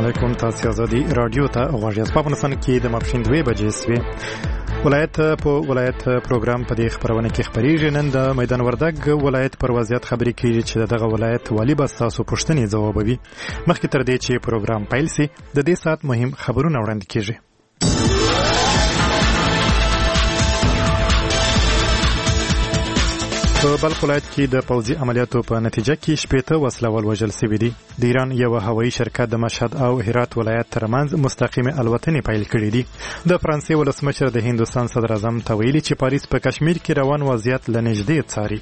علیکم. تاسو آزادي رادیو ته غواړئ. په افغانستان کې د ماپښین 2 بجې سوي ولایت پروګرام په دې خبرونه کې خبرېږي. نن د میدان وردګ ولایت پر وضعیت خبرې کیږي چې دغه ولایت والی به تاسو پوښتنې ځوابوي. مخکې تر دې چې پروګرام پیل شي د دې سات مهم خبرونه وړاندې کیږي. په بلخ ولایت کې د پوځي عملیاتو په نتیجه کې 80 وسلوال وژل شوي دي. د ایران یو هوایي شرکت د مشهد او هرات ولایت ترمنځ مستقیمه الوتنې پیل کړې دي. د فرانسې ولسمشر د هندوستان صدر اعظم ته ویلي چې پاریس په کشمیر کې روان وضعیت له نږدې څاري.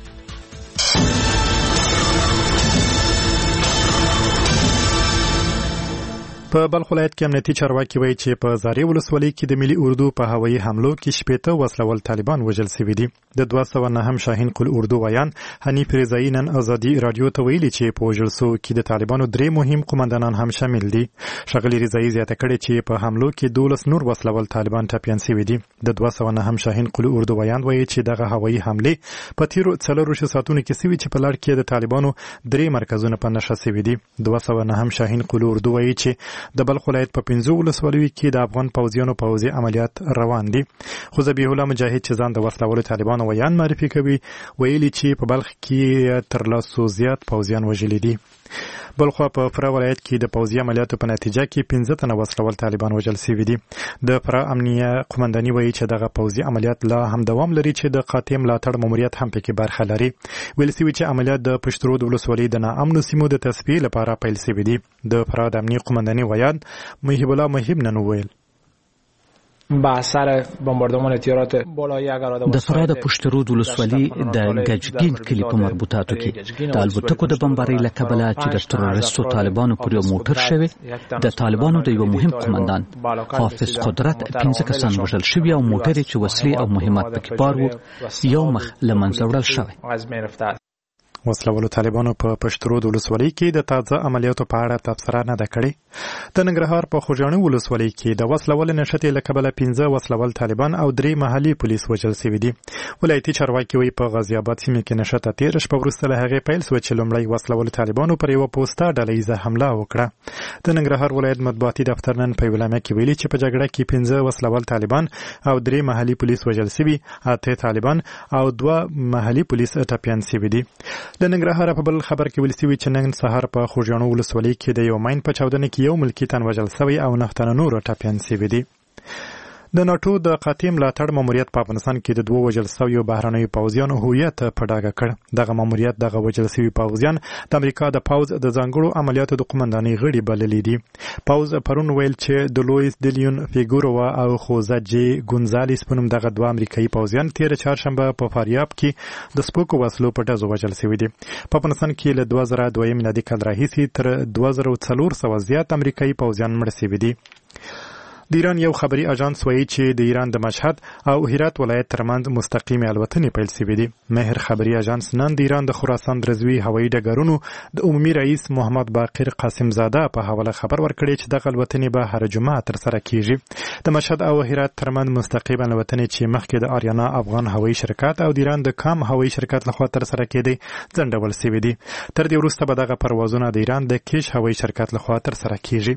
په بلخ ولایت کې امنیتي چارواکي وایي چې په زاري ولسوالۍ کې د ملي اردو په هوایي حملو کې 80 وسلوال طالبان وژل شوي دي. د 209 شاهین قل اردو ویان حنیف رضایی نن آزادي رادیو ته ویلي چې په وژل شوو کې د طالبانو 3 مهم قومندانان هم شامل دي. ښاغلي رضایی زیاته کړې چې په حملو کې 12 نور وسلوال طالبان ټپیان شوي دي. د 209 شاهین قل اردو ویان وایي چې دغه هوایي حملې په تیرو 4 ساعتونو کې شوي چې په لړ کې د طالبانو 3 مرکزونه په نښه شوي دي. 209 شاهین قل اردو وایي چې د بلخ ولایت په 15 ولسوالیو کې د افغان پوځیانو پوځي عملیات روان دي. خو ذبیح الله مجاهد چې ځان د وسلوالو طالبانو ویان معرفي کوي ویلي چې په بلخ کې تر لاسو زیات پوځیان وژلي دي. بلخ په فرا ولایت کې د پوځي عملیاتو په نتیجه کې 15 تنه وسلوال طالبان وژل شوي دي. د فرا امنیه قومنداني وایي چې دغه پوځي عملیات لا هم دوام لري چې د قاطع ملاتړ ماموریت هم پکې برخه لري. ویل شوي چې عملیات د پشترود ولسوالۍ د ناامنو سیمو د تصفیې لپاره پیل شوي دي. د فرا د امنیه قومنداني ویان محب الله محب نن وویل با اثر بمباردمان اطلاعات بالای اگراد د فرا د پشترود ولسوالۍ د ګجګین کلي په مربوطاتو کې د الوتکو د بمبارۍ له کبله چې د تروریستو طالبانو پر یو موټر شوی د طالبانو د یو مهم قومندان حافظ قدرت 15 کسان وژل شوي او موټر چې وسلې او مهمات پکې بار وو یو مخ له منځه وړل شوی. وسلوالو طالبانو په پشترود ولسوالۍ کې د تازه عملیاتو په اړه تبصره نه ده کړې. د ننګرهار په خوږیاڼي ولسوالۍ کې د وسلوال نشټې له کبله 15 وسلوال طالبان او 3 محلي پولیس وژل شوي دي. ولایتي چارواکي وایي په غازي آباد سیمه کې نشټه 13 شپه وروسته له هغې پیل شوه چې لومړی وسلوال طالبانو پر یوه پوسټه ډلهییزه حمله وکړه. د ننګرهار ولایت مطبوعاتي دفتر نن په اعلامیه کې ویلي چې په جګړه کې 15 وسلوال طالبان او 3 محلي پولیس وژل شوي، 8 طالبان او 2 محلي پولیس ټپیان شوي دي. د ننګرهار په بل خبر کې ویل شوي چې نن سهار په خوږیاڼو ولسوالۍ کې د یو ماین په چاودنه کې یو ملکي تن وژل شوی او 9 تنه نور ټپیان شوي دي. د ناټو د قاطع ملاتړ ماموریت په افغانستان کې د 2 وژل شویو بهرنیو پوځیانو هویت په ډاګه کړ. دغه ماموریت دغه وژل شوي پوځیان د امریکا د پوځ د ځانګړو عملیاتو د قومندانۍ غړي بللي دي. پوځ پرون ویل چې د لویس دیلیون فیګوروا او خوزه جی ګونزالیس په نوم دغه 2 امریکایي پوځیان تیر چهارشنبه په فاریاب کې د سپوکو وسلو په ډزو وژل شوي دي. په افغانستان کې له 2002 میلادي کال راهیسې تر 2400 زیات امریکایي پوځیان مړ شوي دي. د ایران یو خبري اژانس وایي چې د ایران د مشهد او هرات ولایت ترمنځ مستقیمه الوتنې پیل شوې دي. مهر خبري اژانس نن د ایران د خراسان رضوي هوایي ډګرونو د عمومي رئیس محمد باقر قاسم زاده په حواله خبر ورکړی چې دغه الوتنې به هر جمعه ترسره کیږي. د مشهد او هرات ترمنځ مستقیمه الوتنې چې مخکې د آریانا افغان هوایي شرکت او د ایران د کام هوایي شرکت لخوا ترسره کېدې ځنډول شوې دي. تر دې وروسته به دغه پروازونه د ایران د کیش هوایي شرکت لخوا ترسره کیږي.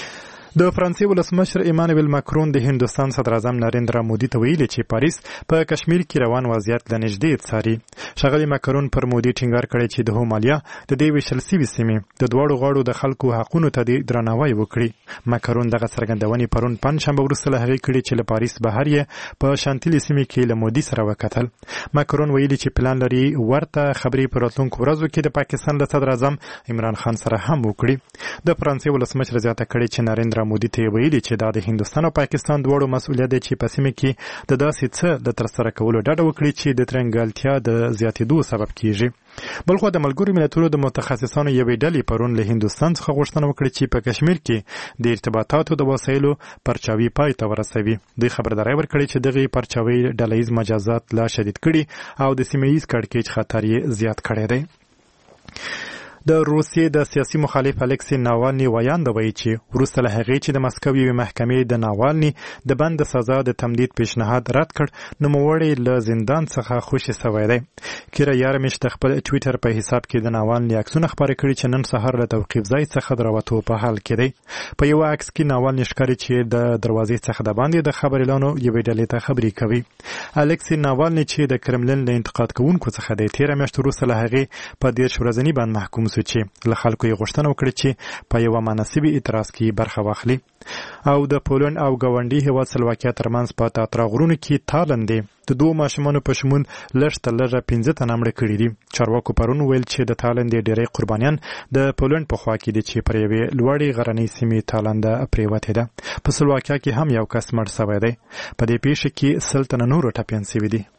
د فرانسې ولسمشر ایمانوئل ماکرون د هندوستان صدر اعظم نریندرا مودي ته ویلي چې پاریس په کشمیر کې روان وضعیت له نږدې څاري. ښاغلي ماکرون پر مودي ټینګار کړی چې د هومالیا د دې ویشل شوي سیمې د دواړو غاړو د خلکو حقونو ته درناوی وکړي. ماکرون دغه څرګندونې پرون پنجشنبه وروسته له هغې کړې چې له پاریس بهر یې په شانتلي سیمې کې له مودي سره وکتل. ماکرون ویلي چې پلان لري ورته خبرې په راتلونکو ورځو کې د پاکستان له صدر اعظم عمران خان سره هم وکړي. د فرانسې ولسمشر زیاته کړې چې نریندرا مودي ته ویلي چې دا د هندوستان او پاکستان دواړو مسؤلیت دی چې په سیمه کې د داسې څه د ترسره کولو ډډه وکړي چې د ترنګالتیا د زیاتېدو سبب کیږي. بلخو د ملګرو ملتونو د متخصصانو یوې ډلې پرون له هندوستان څخه غوښتنه وکړه چې په کشمیر کې د ارتباطاتو د وسایلو پرچاوي پای ته ورسوي. دوی خبرداری ورکړي چې دغه پرچاوي ډلهییز مجازات لا شدید کړي او د سیمه ییز کړکېچ خطر یې زیات کړی دی. د روسیې د سیاسي مخالف الکسی ناوالني ویاند وایي چې وروسته له هغې چې د مسکو یوې محکمې د ناوالني د بند سزا د تمدید پیشنهاد رد کړ، نوموړی له زندان څخه خوشي شوی دی. کیرا یارمیش د خپل ټویټر په حساب کې د ناوالني عکسونه خپاره کړي چې نن سهار له توقیف ځای څخه د راوتو په حال کې دی. په یو عکس کې ناوالني ښکاري چې د دروازې څخه د باندې د خبر اعلانو یوې ډلې ته خبرې کوي. الکسی ناوالني چې د کرملین له انتقاد کوونکو څخه دی، تیره میاشت وروسته له هغې په 10 ورځني بند محکوم شو چې له خلکو یې غوښتنه وکړه چې په یوه مناسبې اعتراض کې برخه واخلي. او د پولند او ګاونډي هیواد سلواکیا ترمنځ په تاترا غرونو کې تالندې د 2 ماشومانو په شمول لږ تر لږه 15 تنه مړه کړي دي. چارواکو پرون ویل چې د تالندې ډېری قربانیان د پولند په خوا کې دي چې پر یوې لوړې غرنۍ سیمې تالنده پرېوتې ده. په سلواکیا کې هم یو کس مړ شوی دی. په دې پیښه کې 100 تنه نور ټپیان شوي دي.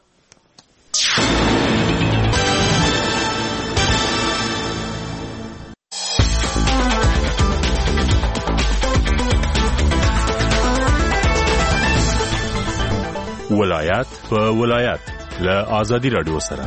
ولایت په ولایت له آزادي رادیو سره.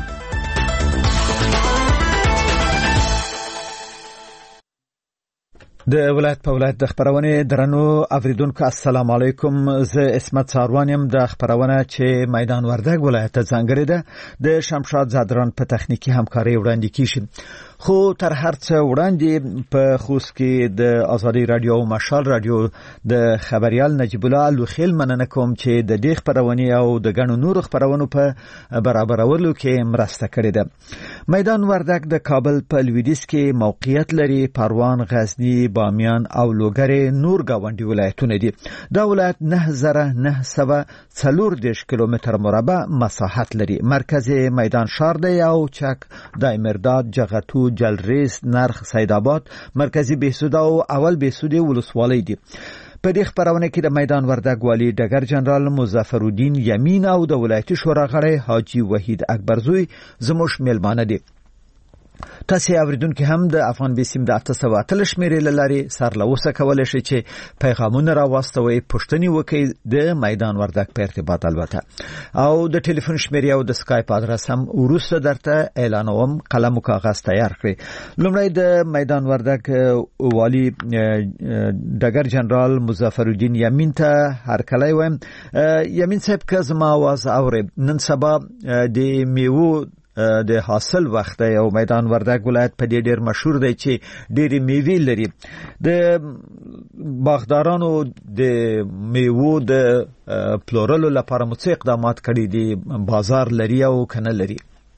د ولایت په ولایت د خبرونه درنو اوریدونکو السلام علیکم. زه اسمت ساروانیم. د خبرونه چې میدان وردګ ولایت ځانګړی ده د شمشاد زادران په تخنیکی همکاري وړاندې کیږي. خو تر هر څه وړاندې په خوست کې د آزادي رادیو او مشال رادیو د خبريال نجیب الله لوخیل مننه کوم چې د دې خبرونه او د غنو نور خبرونو په برابرولو کې مرسته کړې ده. میدان وردګ د کابل په لویدیځ کې موقعیت لري. پروان، غزنی، بامیان او لوګر نور گاونډي ولایتونه دي. دا ولایت 9940 کیلومتر مربع مساحت لري. مرکز میدان شار دی او چک، دایمرداد، جغتو، جلریز، نرخ، سیدآباد، مرکزی بهسود او اول بهسود ولسوالۍ دي. په دې خبرونه کې د میدان وردګ والی ډګر جنرال مظفرالدین یمین او د ولایتي شورا غړی حاجی وحید اکبرزوی زموږ میلمانه دي. تاسو اوریدونکو هم د افغان بیسیم د 808 شمیرې لاري سرلوسه کولای شئ چې پیغامونه راوستوي، پښتني وکي د میدان وردګ په ارتباط البته، او د ټلیفون شمیرې او د سکایپ ادرس هم ورسره درته اعلانوم. قلم او کاغذ تیار کړئ. لومړی د میدان وردګ والی ډګر جنرال مظفرالدین یمین ته هرکلی وایم. یمین صاحب که زما आवाज اوري، نن سبا د میوه د حاصل وخت او میدان وردګ ولایت په دې ډیر مشهور دی چې ډېری میوې لري. د باغدارانو د میوه د پلورلو لپاره مو څه اقدامات کړي دي؟ بازار لري او کنه لري؟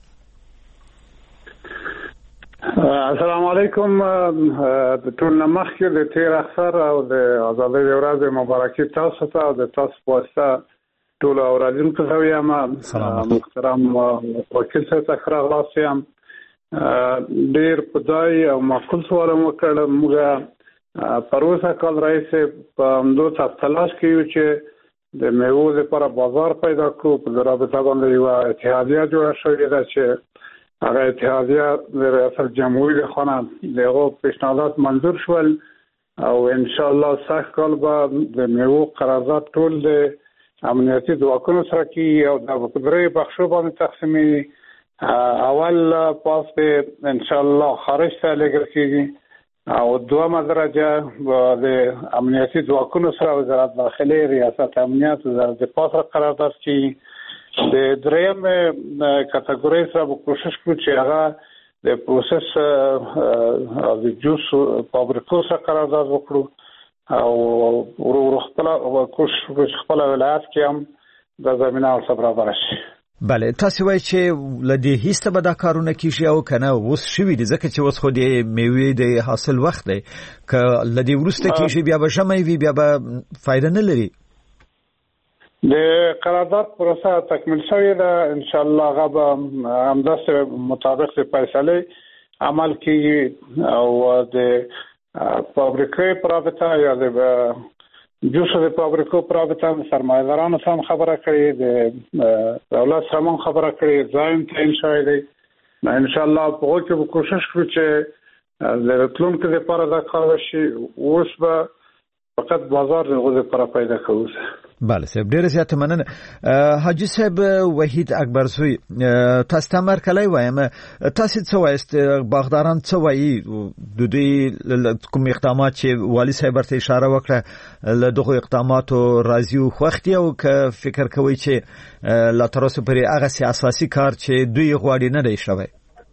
السلام علیکم. د ټول مخکې د تیر اختر او د آزادۍ ورځ مبارکي تاسو ته او د تاسو واسطه ټول اوریدونکو ته وایم. محترم وکیل صاحب ته راغلاسم. ډیر پدای او معقول سوال وکړم. موږ پروسه کال رئیس په همدو تلاش کوي چې د میوو لپاره بازار پیدا کړو. په رابطه باندې یو اتحادیه جوړه شوې ده چې هغه اتحادیه د ریاست جمهوریت خانه دغه پیشنهادات منظور شول او ان شاء الله سخت کال به د میوو قرارداد ټول د امنیتي ځواکونو سره کې او د درې بخشو باندې تقسیمي. اول پاس به ان شاء الله خارج ته لګل کېږي او دومره درجه د امنیتي ځواکونو سره وزارت داخلي، ریاست امنیت، وزارت دفاع سره قرارداد کې د دریم کټګوري سره به کوشش کوو چې هغه د پروسس او د جوس فابریکو سره قرارداد وکړو او ورو خپل کوشش خپل ولایت کې هم د زمينه او برابر شي. بله، تاسو وایئ چې لدی هیڅ به دا کارونه کیږي او کنه اوس شوی دي ځکه چې اوس خو د میوې د حاصل وخت دی. که لدی ورسته کیږي بیا به شمه وي، بیا به فائدہ نه لري. د قرارداد پروسه تکمیل شوې ده. ان شاء الله غو همداسه مطابق د فیصله عمل کیږي او د فابریکې پرابطه یا د جوسو د فابریکو پرابطه سرمایه‌دارانو سره خبره کړې، د دولت سره خبره کړې، ځایم تعین شوی دی. ان شاء الله په هغه کوشش کوو چې د راتلونکو لپاره دا کار وشي. اوس به فقط بازار د غوښه لپاره پیدا کوو. بله صاحب ډیره زیاته مننه. حاجی صاحب وحید اکبرزوی تاسو ته مرکلای وایم تاسو څه وایست باغداران څه وایي د دې کوم اقدامات چې والی صاحب ورته اشاره وکړه له دغه اقداماتو راضي او خوښتي او که فکر کوي چې لا تر اوسه پرې هغه اساسي کار چې دوی غواړي نه دی شوی؟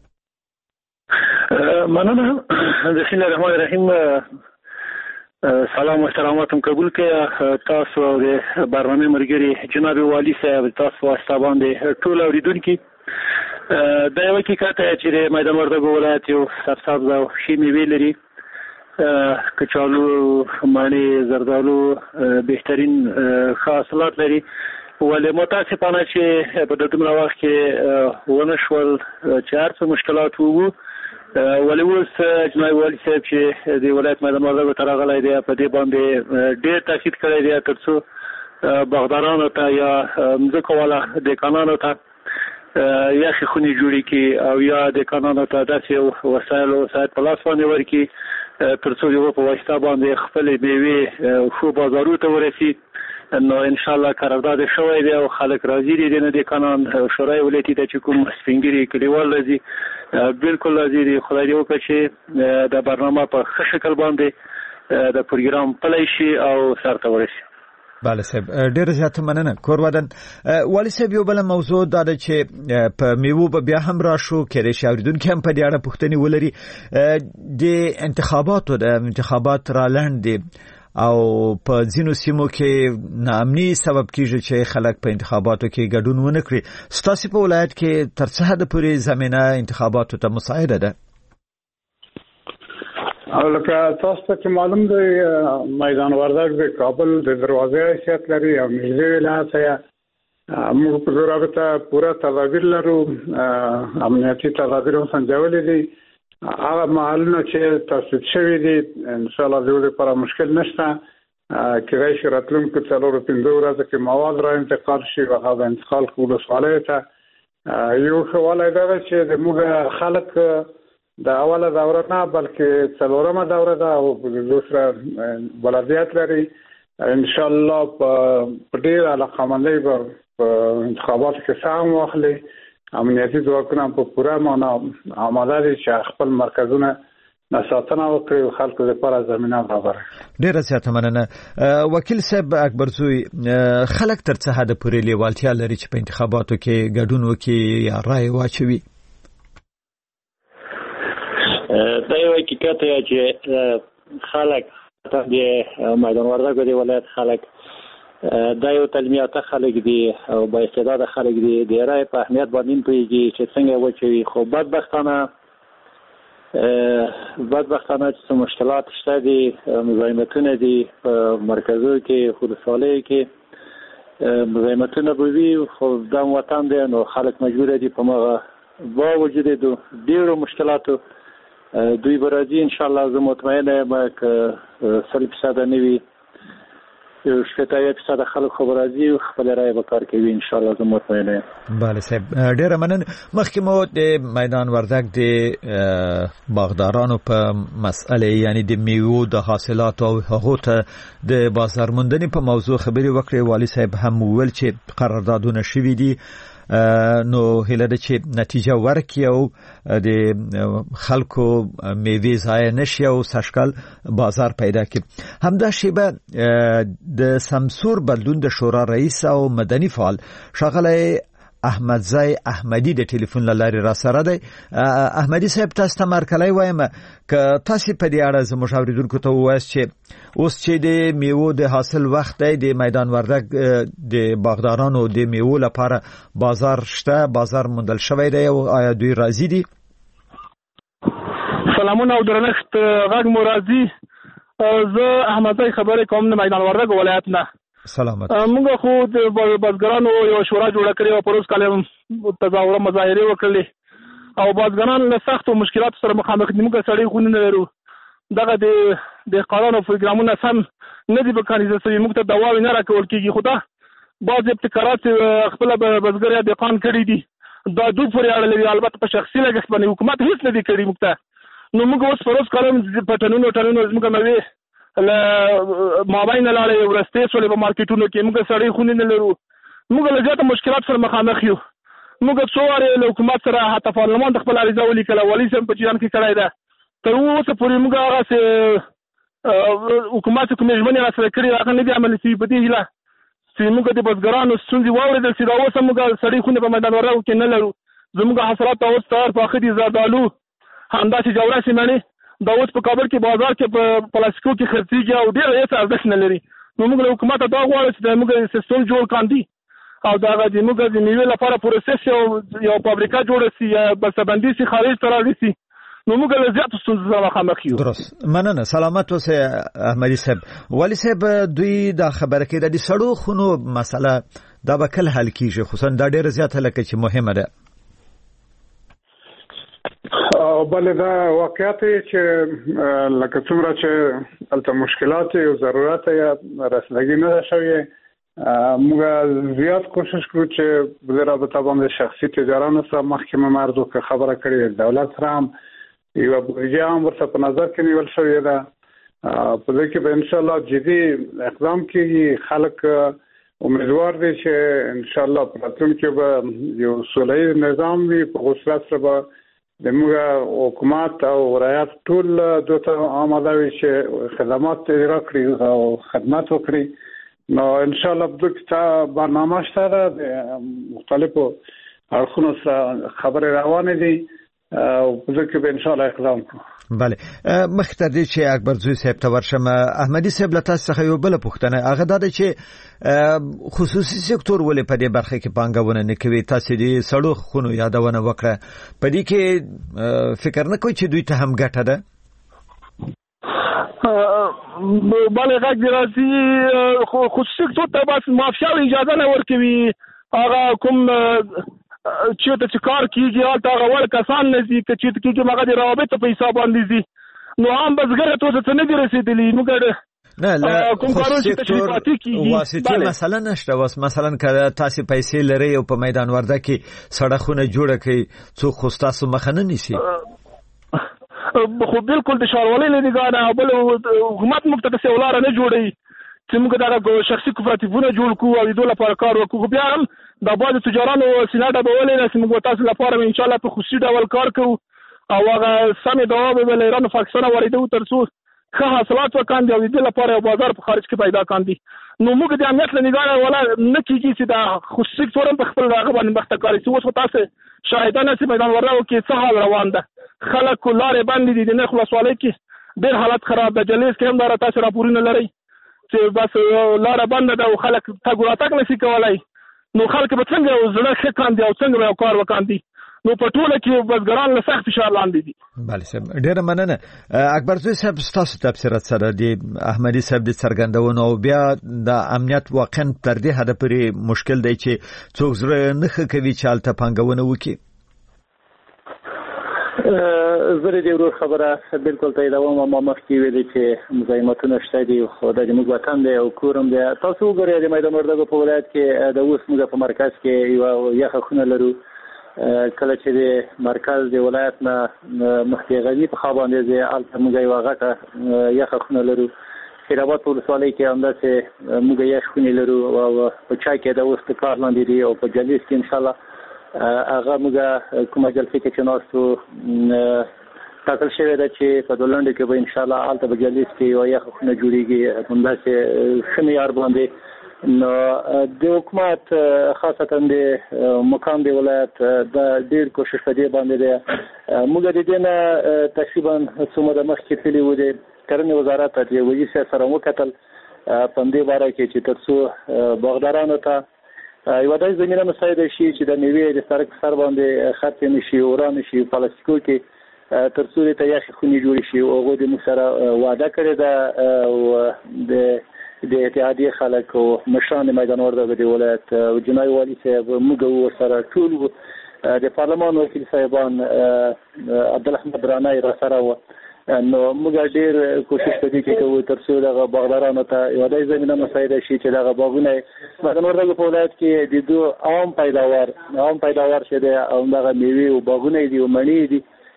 مننه. بسم الله الرحمن الرحیم. سلام و احتراماتم قبول کړئ تاسو او د برنامه مرګري جناب والی صاحب تاسو واسطه باندې ټول اوریدونکو دا یو حقیقت چې د میدان وردګو ولایت یو سرسبز او ښې میوې لري. کچالو، مڼې، زردالو بهترین حاصلات لري، ولې متاسفانه چې په دومره وخت کې ونه شول چې هر څه مشکلات وو. ولې اوس جناب والی صاحب چې د ولایت میدان وردګو ته راغلی دی په دې باندې ډېر تاکید کړی دی تر څو باغدارانو ته یا مځکو والا دهقانانو ته یخې خونې جوړې کړي او یا دهقانانو ته داسې وسایل په لاس باندې ورکړي تر څو د په واسطه باندې خپلې میوې ښو بازارو ته ورسي. نو ان شاء الله قرارداد شوی دی او خلک راضي دي. د دهقانان شورای ولایتي ته چې کوم سپینګري کلیوال راځي بالکل راضي دي. خدای دې وکړي چې د برنامه په ښه شکل باندې د پروګرام پلی شي او سرته ورسي. بله صاحب ډېر زیاته مننه. کورودن والی صاحب یو بل موضوع دا ده چې په میوو به بیا هم راشو کېدای شي اوریدونکي هم په دې اړه پوښتنې ولري. د انتخابات را لنډ دي او په ځینو سیمو کې ناامني سبب کیږي چې خلک په انتخاباتو کې ګډون ونه کړي. ستاسو په ولایت کې تر څه حد پورې زمينه انتخاباتو ته مساعده ده؟ او لکه تاسو ته معلوم دی میدان وردګ د کابل د دروازې حیثیت لري او نږدې ولایت یا موږ په رابطه پوره تدابیر لرو. امنیتي تدابیر هم سنجولې دي. هغه محلونه چې تاسیس شوي دي ان شاء الله د دې لپاره مشکل نشته. کېدای شي راتلونکو 4-5 ورځې کې مواد را انتقال شي او هغه انتقال کول سواله ته یو حواله ده چې د موږ خلک د اوله دوره نه بلکې څلورمه دوره ده او دوسره بلدیات لري. ان شاء الله په ډیر علاقمندۍ په انتخاباتو کې سهم واخلي. امنیتي ځواکونه په پوره معنا آماده دي چې خپل مرکزونه ساتنه وکړي او خلکو لپاره زمينه برابر کړي. ډیره زیاته مننه. وکیل صاحب اکبرزوی خلک تر څه حد پورې لیوالتیا لري چې په انتخاباتو کې ګډون وکړي یا رائے واچوي؟ دا یو حقیقت دی چې خلک د میدان وردګو د ولایت خلک دا یو تعلیمیاته خلک دي او با استعداد خلک دي. د رای په اهمیت باندې پوهیږي چې څنګه وچوي. خو بدبختانه چې مشکلات شته دي، مزاحمتونه دي په مرکزو کې، ولسوالیو کې مزاحمتونه به وي. خو دا وطن دی نو خلک مجبور دي په مغه باوجود د ډیرو مشکلاتو دوی به راځي. ان شاء الله زه مطمئنه یم که 100% نه وي 70% خلک خبر راځي او خپل رائے به کار کوي. ان شاء الله زه مطمئنه یم. بله صاحب ډیره مننه. مخکې مو د میدان وردګ د باغدارانو په مسئله یعنی د میوو د حاصلاتو او هغو ته د بازار موندنې په موضوع خبرې وکړې. والی صاحب هم وویل چې قراردادونه شوي دي نو هیله ده چې نتیجه ورکړي او د خلکو میوې ضایع نشي او سږکال بازار پیدا کړي. همدا شیبه د سمسور بدلون د شورا رئیس او مدني فعال ښاغلی احمدزی احمدی د ټلیفون لارې را سره دی. احمدی صاحب تاسو ته مرکلای وایم که تاسو په دې اړه زموږ اوریدونکو ته ووایئ چې اوس چې د میوو د حاصل وخت دی د میدان وردګ د باغدارانو د میوو لپاره بازار شته، بازار موندل شوی دی او آیا دوی راضي دي؟ سلامونه او درنښت غږ مو راځي. زه احمدزی خبرې کوم د میدان وردګ ولایت نه. سلامت. موږ خو د بازګرانو یو شورا جوړه کړې او پروس کال تظاهره مظاهره وکړلې او بازګران له سختو مشکلاتو سره مخامخ دي. موږ سړی خو نه لرو. دغه د قانون او پروګرامونه سم نه دي په کانیزه سوي. موږ ته دواوی نه راکول کېږي. خو دا بعض ابتکارات خپل بزګر یا دهقان کړي دي. دا دوی پورې اړه لري. البته په شخصي لګښت باندې حکومت هیڅ نه دي کړي موږ ته. نو موږ اوس پروس کال په ټنونو زموږ میوې له مابین لاړې ورستې سولې په مارکیټونو کې موږ سړی خونې نه لرو موږ له زیاته مشکلات سره مخامخ یو موږ څو واره له حکومت سره حتی پارلمان د خپل عریضه ولیکله والي صاحب په جریان کې کړی ده تر اوسه پورې موږ هغه حکومت کومې ژمنې راسره کړې هغه نه دي عملي شوي په دې هیله چې موږ د بزګرانو ستونزې واورېدل چې دا اوس موږ سړی خونې په میدان وردګو کې نه لرو زموږ حاصلات اوس تیار پاخه دي زردالو همداسې جوړه سیمه دا اوس په کابل کې بازار کې په پلاستیکو کې خرڅېږي او ډېر هېڅ ارزښت نه لري نو موږ له حکومته دا غواړو چې موږ سیستم جوړ کاندي او دا د موږ د میوې لپاره پروسس یو فابریکه جوړه سي یا بسته‌بندي سي خارج ته راوړي سي نو موږ له زیاتو ستونزو سره مخامخ یو. درست مننه سلامت اوسه احمدي صاحب. والي صاحب دوی دا خبره کوي د سړو خونو مسله دا به کله حل کیږي خصوصا دا ډېر زیات لکه چې مهمه ده. بل دا واقعیت چې لکه څومره چې البته مشکلات او ضرورت یا رسیدګي نه شوی موږ زیات کوشش کوو چې د رابطه باندې شخصي تجارانو سره محکمه مردو که خبره کړې دولت سره هم یو بودجه هم ورته په نظر کې نیول شوی ده په دې کې به ان شاء الله جدي اقدام کیږي خلک امیدوار دي چې ان شاء الله په راتلونکي به یو سوله‌ای نظام وي په غوښتنه سره د موږ حکومت او ولایت ټول دوته آماده وي چې خدمات اجرا کړي او خدمات وکړي نو ان شاء الله په دغه برنامه شته د مختلفو اړخونو سره خبرې روانې دي او په دغه کې به ان شاء الله اقدام کوو. بله مخکې دې چې اکبر زوی صاحب ته ورشم احمدي صاحب له تاسو څخه یو بل پوښتنه هغه دا ده چې خصوصي سکتور ولې په دې برخه کې پانګونه نه کوي تاسو دې سړو خونو یادونه وکړه په دې کې فکر نه کوئ چې دوی ته هم ګټه ده؟ بله غږ دی راځي خصوصي سکتور ته بس معافیه اجازه نه ورکوي هغه کوم چیرته چې کار کیږي هلته هغه وړ کسان نه ځي که چیرته کیږي هغه د روابطو په حساب باندې ځي نو عام بزګر ته څه نه دي رسېدلي موږ نه لا خصوصي سکتور واسطه مثلا نشته واس مثلا که تاسو پیسې لري او په میدان ورده کې سړکونه جوړه کړي څو خو تاسو مخه نه نیسي خو بالکل د ښاروالۍ له نګاه بل حکومت موږ ته څه ولاره نه جوړوي چې موږ دغه شخصي کوپراتیفونه جوړ کړو او د دوی لپاره کار وکړو بیا هم د بعضو تجارانو سیناټه به ولې چې موږ تاسو لپاره ان شاء الله په خصوصي ډول کار کوو او هغه سمې دوا به له ایران پاکستان واردوو تر څو ښه حاصلات وکاندي او د دې لپاره یو بازار په خارج کې پیدا کاندي نو موږ د امنیت له نګاه ولا نه کیږي چې دا خصوصي سکتور په خپل هغه باندې مخته کاری چې اوس تاسو شاهدانه چې میدان وردګو کې څه حال روان ده خلک لارې باندې دي د نخ ولسوالۍ کې ډېر حالت خراب ده جلیس کې هم دا تاسو راپورونه لري چې بس لاره بنده ده او خلک تګ راتګ نشي کولای نو خلک به څنګه زړه ښه کاندي او څنګه به کار وکاندي نو په ټوله کې بزګران له سخت فشار لاندې دي. بله صاحب ډېره مننه. اکبر زوی صاحب ستاسو تبصرات سره د احمدي صاحب د څرګندونو او بیا د امنیت واقعا تر دې حده پورې مشکل دی چې څوک زړه نه ښه کوي چې هلته پانګونه وکړي. زه د ورور خبره بالکل تاییدوم ما مخکې ویلي چې مزاحمتونه شته دي خو د زموږ وطن دی او کورم دی تاسو وګورئ د میدان وردګو په ولایت کې د اوس موږ په مرکز کې یو یخه خونه لرو کله چې د مرکز د ولایت نه مخکې غني په خوا باندې دی هلته موږ یوه غټه یخه خونه لرو خیرآباد په ولسوالۍ کې همداسې موږ یخ خونې لرو او په چا کې د اوس د کار لاندې دي او په جلیس کې انشاءالله هغه موږ کومه جلسې کې چې ناستو ټاکل شوې ده چې په دولنډ کې به انشاءالله هلته په جلیس کې یوه یخه خونه جوړېږي همداسې ښه معیار باندې نو د حکومت خاصتا د مقام د ولایت د ډېر کوشش په دې باندې دی موږ د دې نه تقریبا څومره مخکې تللي وو د کرنې وزارت د وزیر صاحب سره وکتل په دې باره کې چې تر څو باغدارانو ته یوه داسې زمینه مساعده شي چې د میوې د سړک سر باندې خرڅ نه شي وران نه شي پلاستیکو کې تر څو د یخې خونې جوړې شي او هغوی د موږ سره وعده کړې ده او د اتحادیې خلک او مشران د میدان وردګو د ولایت او جناب والي صاحب موږ ورسره ټول د پارلمان وکیل صاحبان عبدالحمد رانای راسره وو نو موږ ډېر کوشش په دې کې کوو تر څو دغه باغدارانو ته یوه داسې زمینه مساعده شي چې دغه باغونه میدان وردګو په ولایت کې د دوه عام پیداوار چې دی همدغه میوې او باغونه دي او مڼې دي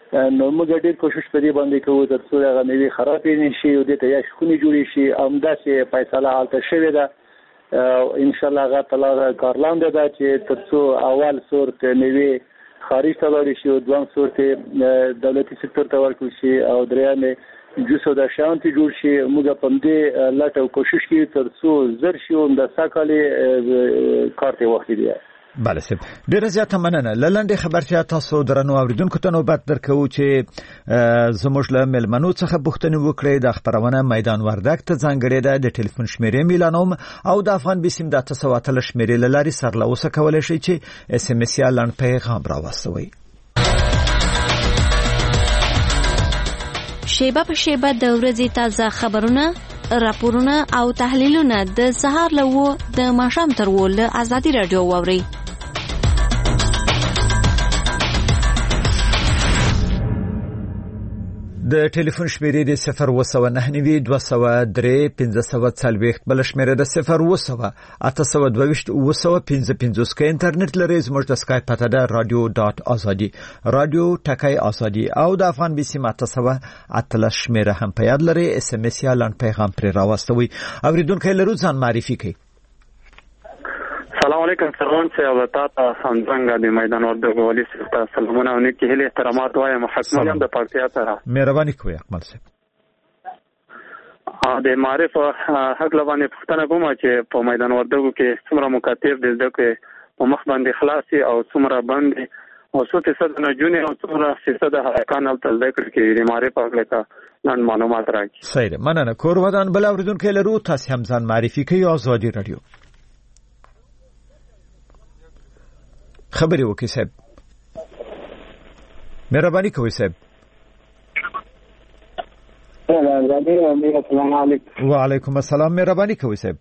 نو موږ ډېر کوشش په دې باندې کوو ترڅو هغه میوې خرابې نه شي او د ته یې خوني جوړې شي همداسې فیصله حالت شوې ده ان شاء الله هغه طلا کارلاند ده چې ترڅو اول صورت میوې خارج ته لاړې شي او دویم صورت دولتي سکتور ته ورکړل شي او درېیم جوسو د شانتي جوړ شي. موږ په دې لټه کوشش کوي ترڅو زر شي او د ساکالي کارت وخت دی. بله سب ډیره زیاته مننه. لنډه خبرچه تاسو درنو اوریدونکو ته نوبت درکو چې زموږ له ملمنو څخه پوښتنه وکړئ. د خبرونه میدان وردګ ته ځانګړې ده. د ټلیفون شمیرې میلانوم او د افغان بیسیم د 900 شمیرې لاري سرلوسه کولای شي چې اس ام اس یا لنډ پیغام راوستوي. شیبه په شیبه د ورځې تازه خبرونه، راپورونه او تحلیلونه د سهار له 9 د ماښام تر 10 له آزادي رادیو واوري. د ټلیفون شمیرې د 029 203 1540 بل شمیره د 0 822 955 که انټرنیټ لري زموږ د سکایپ پته ده radio.azadi رادیو ټکای ازادي او د افغان بیسیم 900 شمیره هم په یاد لري. اس ام اس یا لنډ پیغام پر راوستوي. اوریدونکو لرو ځان معرفي کړئ. سلام علیکم سلام سے وطاطا سمزنګ د میدان وردګ والی سره سلامونه او نیکی هلي احترامات وایم محکمه د پارتیا سره مهرباني کوئ اکمل صاحب. د معرف حق لبانې پښتنه کوم چې په میدان وردګ کې څومره مکاتب د زده کې په مخ باندې خلاصي او څومره باندې او څو فیصد نه جونې او څومره فیصد حقان او تذکر کې د معرف حق لکه نن معلومات راکړي. صحیح مننه. کور ودان بل اوریدونکو لرو تاسو هم ځان معرفي کوي. آزادي رادیو خبري وکي صاحب. مهرباني کوئ صاحب. وعلیکم السلام. مهرباني کوئ صاحب.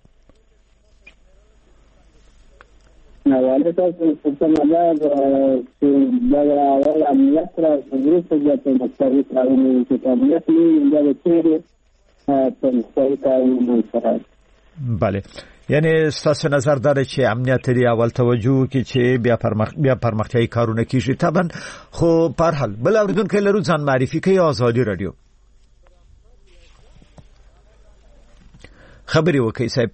بله یعنی ستاسو نظر داره چې امنیت لري اول توجه کی چې بیا پرمختیايي کارونه کیږي. طبعا خو په هر حال بل اوریدونکو لرو ځان معرفي کوي. آزادي رادیو خبري وکي صاحب.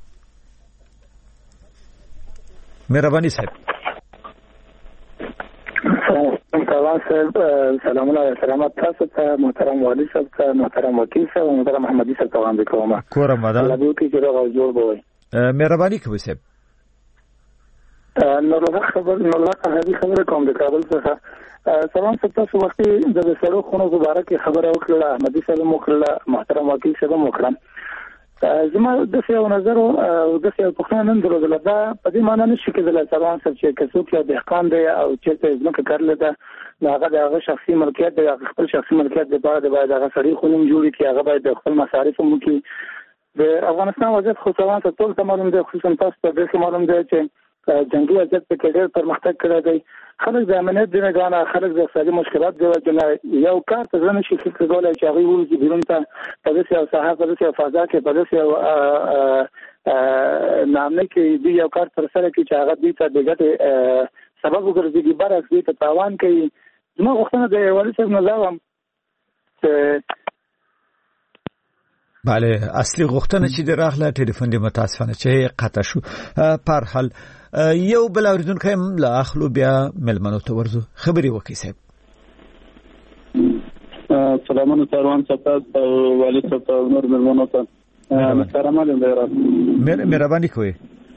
مهرباني صاحب. سلامونه سلامات تاسو ته محترم والی صاحب ته محترم وکیل صاحب محترم محمدي صاحب ته وړاندې کوم. کورم مدام لابو کې جوړ جوړ بوي. مهرباني کوئ صاحب. نو له خبره کوم د کابل څخه سلام تاسو وختي د سړو خونو مبارک خبره وکړه. احمدي صاحب وکړه محترم وکیل صاحب وکړه. زما د څه نظر او د څه په خنن درلوده دا په دې معنی نشي کېدل سلام صاحب چې کڅوک یو دهقان دی او چې ځمکه کړل ده هغه شخصي ملکیت دی. خپل شخصي ملکیت دی باید هغه سړی خونم جوړي کی هغه باید خپل مصارف مو کی. د افغانستان وضعیت خو څنګه ټول ته معلوم دی خصوصا تاسو ته د معلوم دی چې جنگي وضعیت په کې ډېر پرمختګ کړی دی. خلک د امنیت د نه خلک د اقتصادي مشکلات دی چې یو کار ته ځنه شي چې کولای شي هغه ورځي بیرون ته په دې ساحه په دې فضا کې په دې نامه کې دی یو کار تر سره کې چې هغه دې ته دغه سبب وګرځي برعکس دې ته تاوان کوي. زما غوښتنه د والی صاحب نظر چې بله اصلي غوښتنه چې د راغله ټلیفون دی متاسفانه چې قطع شو. پر حال یو بل اوریدونکو هم لا اخلو بیا ملمنو ته ورزو. خبري وکي صاحب. سلامونه سروان صاحب او والد صاحب او نور ملمنو ته محترم علي مهرباني کوئ.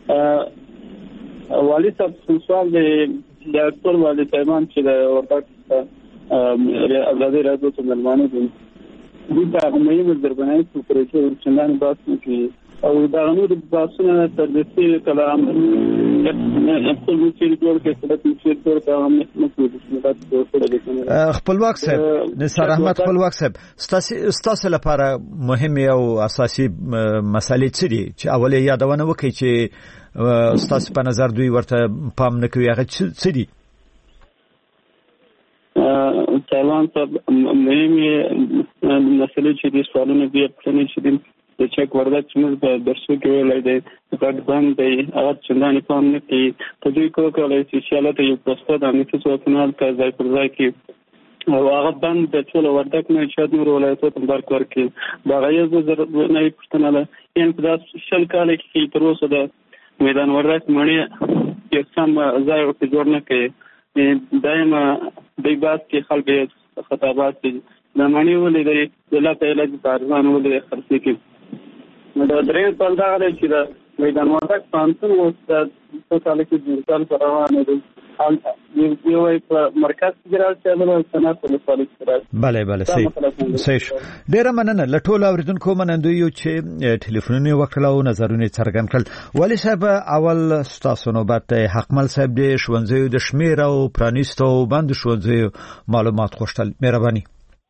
والد صاحب سوال د ټول والد صاحبان چې د ورته آزادي رادیو ته ملمنو دي دا مهمه دربنای په پروژه ورڅنګان باسو کې او دا نور باسونه تر دې کلام خپل مسیر جوړ کې خپل مسیر جوړ ته هم مسؤلیت خپلواک صاحب نثار احمد خپلواک صاحب ستاسو لپاره مهمه او اساسي مسالې څه دي چې اولې یادونه وکړي چې ستاسو په نظر دوی ورته پام نه کوي هغه څه دي؟ طالبان ته مهمه مسلې چې د سوالونو دی په چې د چک وردګ چې موږ په درسو کې ویلای دی د باندې هغه څنګه پام نه کوي. په دې کې کولای شي چې حالت یو پروسه د امنیتي ځواکونو ته ځای پر ځای کې او هغه بند د ټول وردک نه چې نور ولایتونو ته برق ورکړي دا غیر نه پښتنه ده یعنی په داس شل کال کې تر اوسه د میدان وردک مړی یو سم ځای ورته جوړ نه کړي دایمه د باس کې خلک خطابات دي د مانی ولې د الله تعالی د ارزان ولې خرڅ کې دا درې په اندازه چې د میدان وردک پانتون و د ټول کې ډیجیټل روانه دي یو مرکز جرال چاله سنت په صالح سره بله صحیح ډیر مننه لټول اوریدونکو منندوی چې ټلیفونونه وکړل او نظرونه څرګند کړل ولی صاحب اول تاسو نوبت حقمل صاحب د شونځیو د شمیر او پرانیستو بند شونځیو معلومات خوشتل مهرباني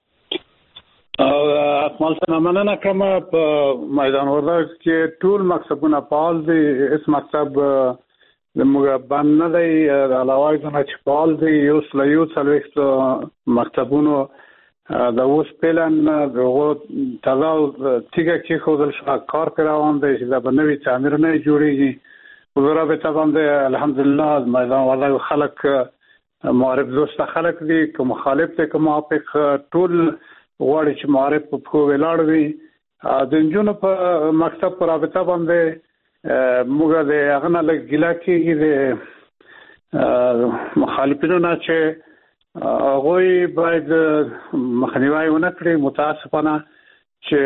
حقمل صاحب مننه کوم په میدان وردک کې ټول مکتبونه فعال دي اس مکتب زموږ باندې نه دی علاوه ځنه چې فعال دی یو سلیو څلويخت مکتبونو د اوس پلان دغه تازه تیګه چې خودل شو کار کراوم دی چې د بنوي تعمیر نه جوړیږي وزره به تابند الحمدلله میدان وردک خلک معرف دوست خلک دي کوم مخالف ته کوم موافق ټول غواړي چې معرف په خو ولاړ وي د جنونو په مکتب پر رابطه باندې موږ د هغه نه لګیلا کېږي د مخالفینو نه چې هغه باید مخنیوي ونه کړي متاسفانه چې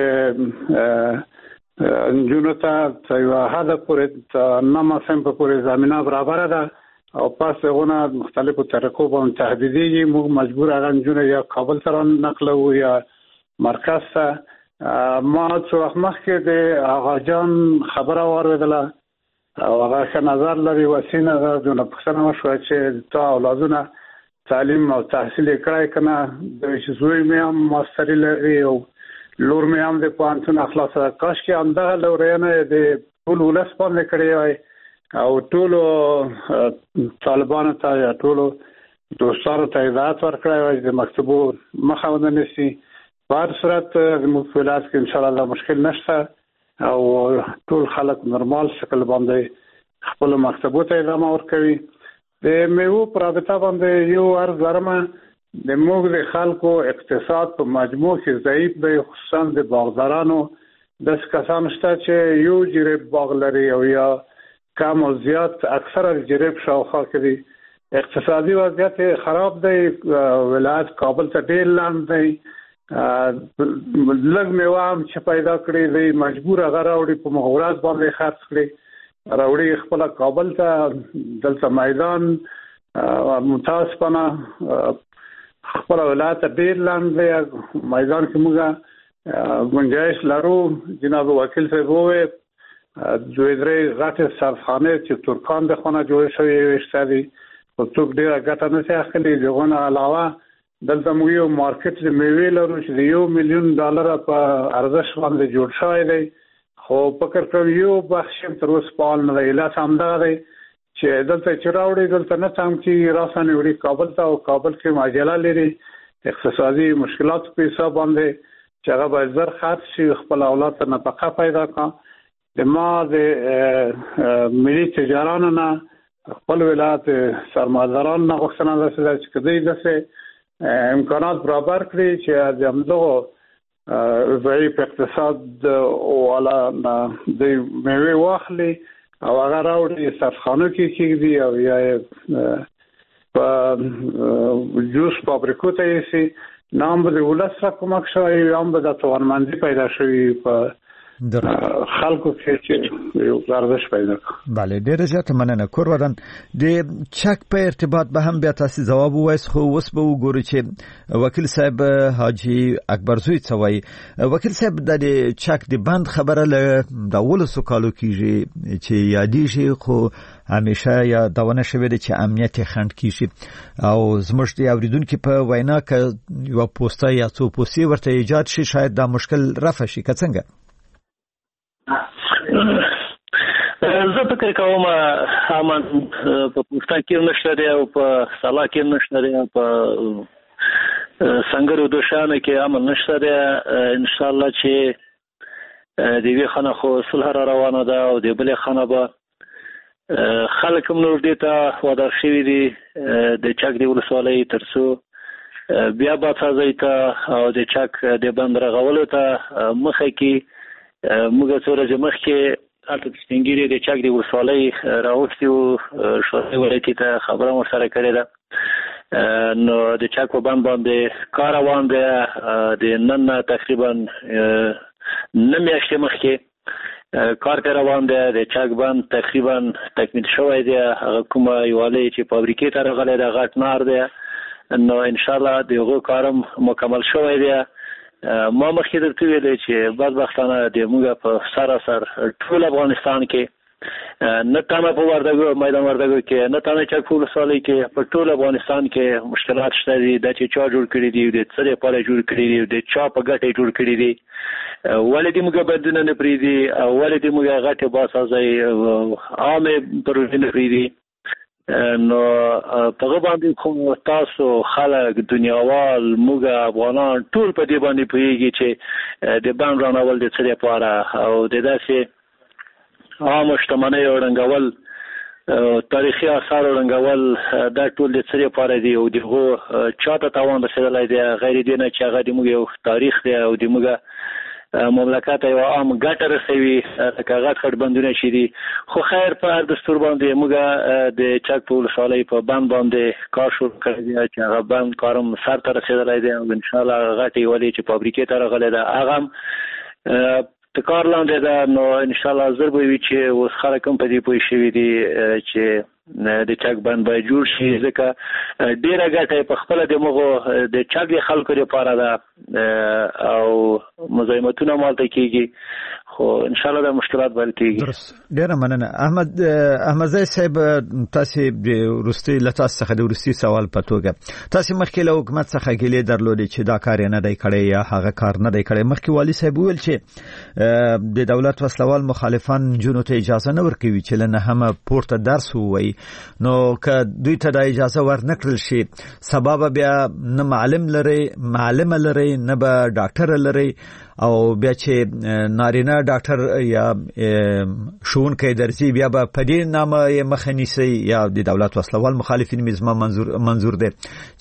جنونو ته یو هدا پورې نه مسم په پورې زمينه برابر ده او پس هغه مختلفو طریقو باندې تهدیدي موږ مجبور هغه جنونو یا کابل سره نقلو یا مرکز ته ما څو وخت مخکې د آغا جان خبره اوریدله او هغه ښه نظر لري وسینه ده د پښتنه شو چې تا اولادونه تعلیم او تحصیل کړای کنه د شوی مې هم ماستر لري او لور مې هم د پانتون اخلاص کاش کې انده لورینه د ټول ولس باندې کړی وای او ټول طالبانو ته یا ټول دوستانو ته هدایت ورکړی وای د مکتبو مخه ونه شي په صورت موږ ولادت کې ان شاء الله مشکل نشته او ټول خلک نورمال شکل باندې خپل مکتبو ته ادامه ورکوي د میوه پرابطه باندې یو عرض لرمه د موږ د خلکو اقتصاد په مجموع کې ضعیف دی خصوصا د باغدارانو د کسان شته چې یو جریب باغ لري او یا کم او زیات اکثره جریب شاوخوا کوي اقتصادي وضعیت خراب دی ولایت کابل ته ډیر لاندې دی لږ میوام چې پیدا کړی دی مجبور هغه راوړي په مغورات باندې خرڅ کړي راوړي خپل کابل ته دلته میدان متاسفانه خپل ولایت ډیر لاندې میدان کې موږ گنجائش لرو جناب وکیل صاحب وې دوی درې غاټه صرفخانه چې ترکان د خونه جوړ شوی وشتري او څوک ډیر غټه نه اخلي دغه علاوه دلته موږ یو مارکیټ د میوې لرو چې $1 ملیون په ارزښت باندې جوړ شوی دی خو فکر کوم یو بخش تر اوسه فعال نه دی لا سمدا دی چې دلته چراوړي دلته نه تم کې راسانه وړي کابل ته او کابل کې ماجلا لري اقتصادي مشکلات په حساب باندې چې هغه به زر خاص شي خپل اولاد ته نفقه پیدا کړي د ما د ملي تجارانو نه خپل ولایت سرمایه‌داران نه غوښتنه ده چې کدی دسه امکانات برابر کړی چې د همدغه ضعیف اقتصاد ولا د میوه واخلي او هغه راوړي صرفخانو کې کېږي او یا په جوس فابریکو ته یې سي نام به ولس را کومک شوی هم به د توانمندي پیدا شوی په خلکو کې چې یو ارزښت پیدا کړي بله ډېر زیات مننه کورودان د چک په ارتباط به هم بیا تاسو جواب وایس خو اوس به وګورئ چې وکیل صاحب حاجی اکبر زوی څوي وکیل صاحب د چک د بند خبره له دولو سکالو کیږي چې یادېږي خو همیشه یا داونه شوی دی چې امنیت خند کیږي او زموږ د اوریدونکو په وینا کې یو پوسټه یا څو پوسټي ورته ایجاد شي شاید دا مشکل رفع شي که څنګه زه فکر کوم امن په پښتون کې نشته دی او په سلا کې نشته دی په څنګه دوشانه کې امن نشته دی ان شاء الله چې د وی خانه خو صلح روانه ده او د بلې خانه به خلک نور دي ته وادار شوی دي د چک دی ولسوالۍ ترڅو بیا باسازي ته او د چک د بند رغولو ته مخه کې موږ څوره مخکې اته سپینګری د چک د ولسوالۍ راوستي او شورای ولایتي ته خبره مو سره کړې ده نو د چک په باندې کار روان دی د نن تقریبا نه میاشتې مخکې کار روان دی د چک باندې تقریبا تکمیل شوی دی هغه کومه یوالي چې فابریکې ته راغلی د غټ نار دی نو ان شاء الله دغه کارم مکمل شوی دی ما مخکې درته ویل چې بدبختانه د موږ په سراسر ټول افغانستان کې نه تنه په وردګو میدان وردګو کې نه تنه چک په ولسوالۍ کې په ټول افغانستان کې مشکلات شته دي د چې چا جوړ کړی دي د څه لپاره جوړ کړی دي د چا په ګټه جوړ کړی دي ولې موږ بدونه نه پریدي او ولې موږ غټه باسازي عامه پروژې نه پریدي نو په باندې کوم تاسو خلک دنیاوال موږ افغانان ټول په دې باندې پوهیږي چې د باندې رانول د څه لپاره او د داسې عام شتمنۍ ورنګول تاریخي آثار ورنګول دا ټول د څه لپاره دی او دغه چاته تاوان رسیدلی دی غیر دې نه چې هغه د موږ یو تاریخ دی او د موږ مملکت یو عام ګټه رسوي لکه غټ بندونه شي دي خو خیر په هر دستور باندې موږ د چک په ولسوالۍ په بند باندې کار شروع کړی دی چې هغه بند کارم سر ته رسېدلی دی او ان شاء الله غټې ولې چې فابریکې ته راغلی ده هغه د کار لاندې ده نو ان شاء الله زر به وي چې اوس خلک هم په دې پوه شوي دي چې د چک بند باید جوړ شي ځکه ډیره ګټه په خپل د مغو د چک خلکو لپاره ده او مزاحمتونه مالته کیږي خو ان شاء الله د مشکلات باندې کیږي درست ډیره مننه احمد زای صاحب تاسو د روستي لتاس څخه د روستي سوال پتوګه تاسو مخکې له حکومت څخه ګیلې درلودي چې دا کار نه دی کړی یا هغه کار نه دی کړی مخکې والی صاحب ویل چې د دولت وسلوال مخالفان جنو ته اجازه نه ورکوي چې لنه هم پورته درس ووي نو که دوی ته د اجازه ورنکړل شي سبب بیا نه معلم لري نه به ډاکټر لري او بیا چې نارینه ډاکټر یا ښوونکی درځي بیا به په دې نامه یې مخه نیسي یا د دولت وسلوال مخالفین مې منظور دی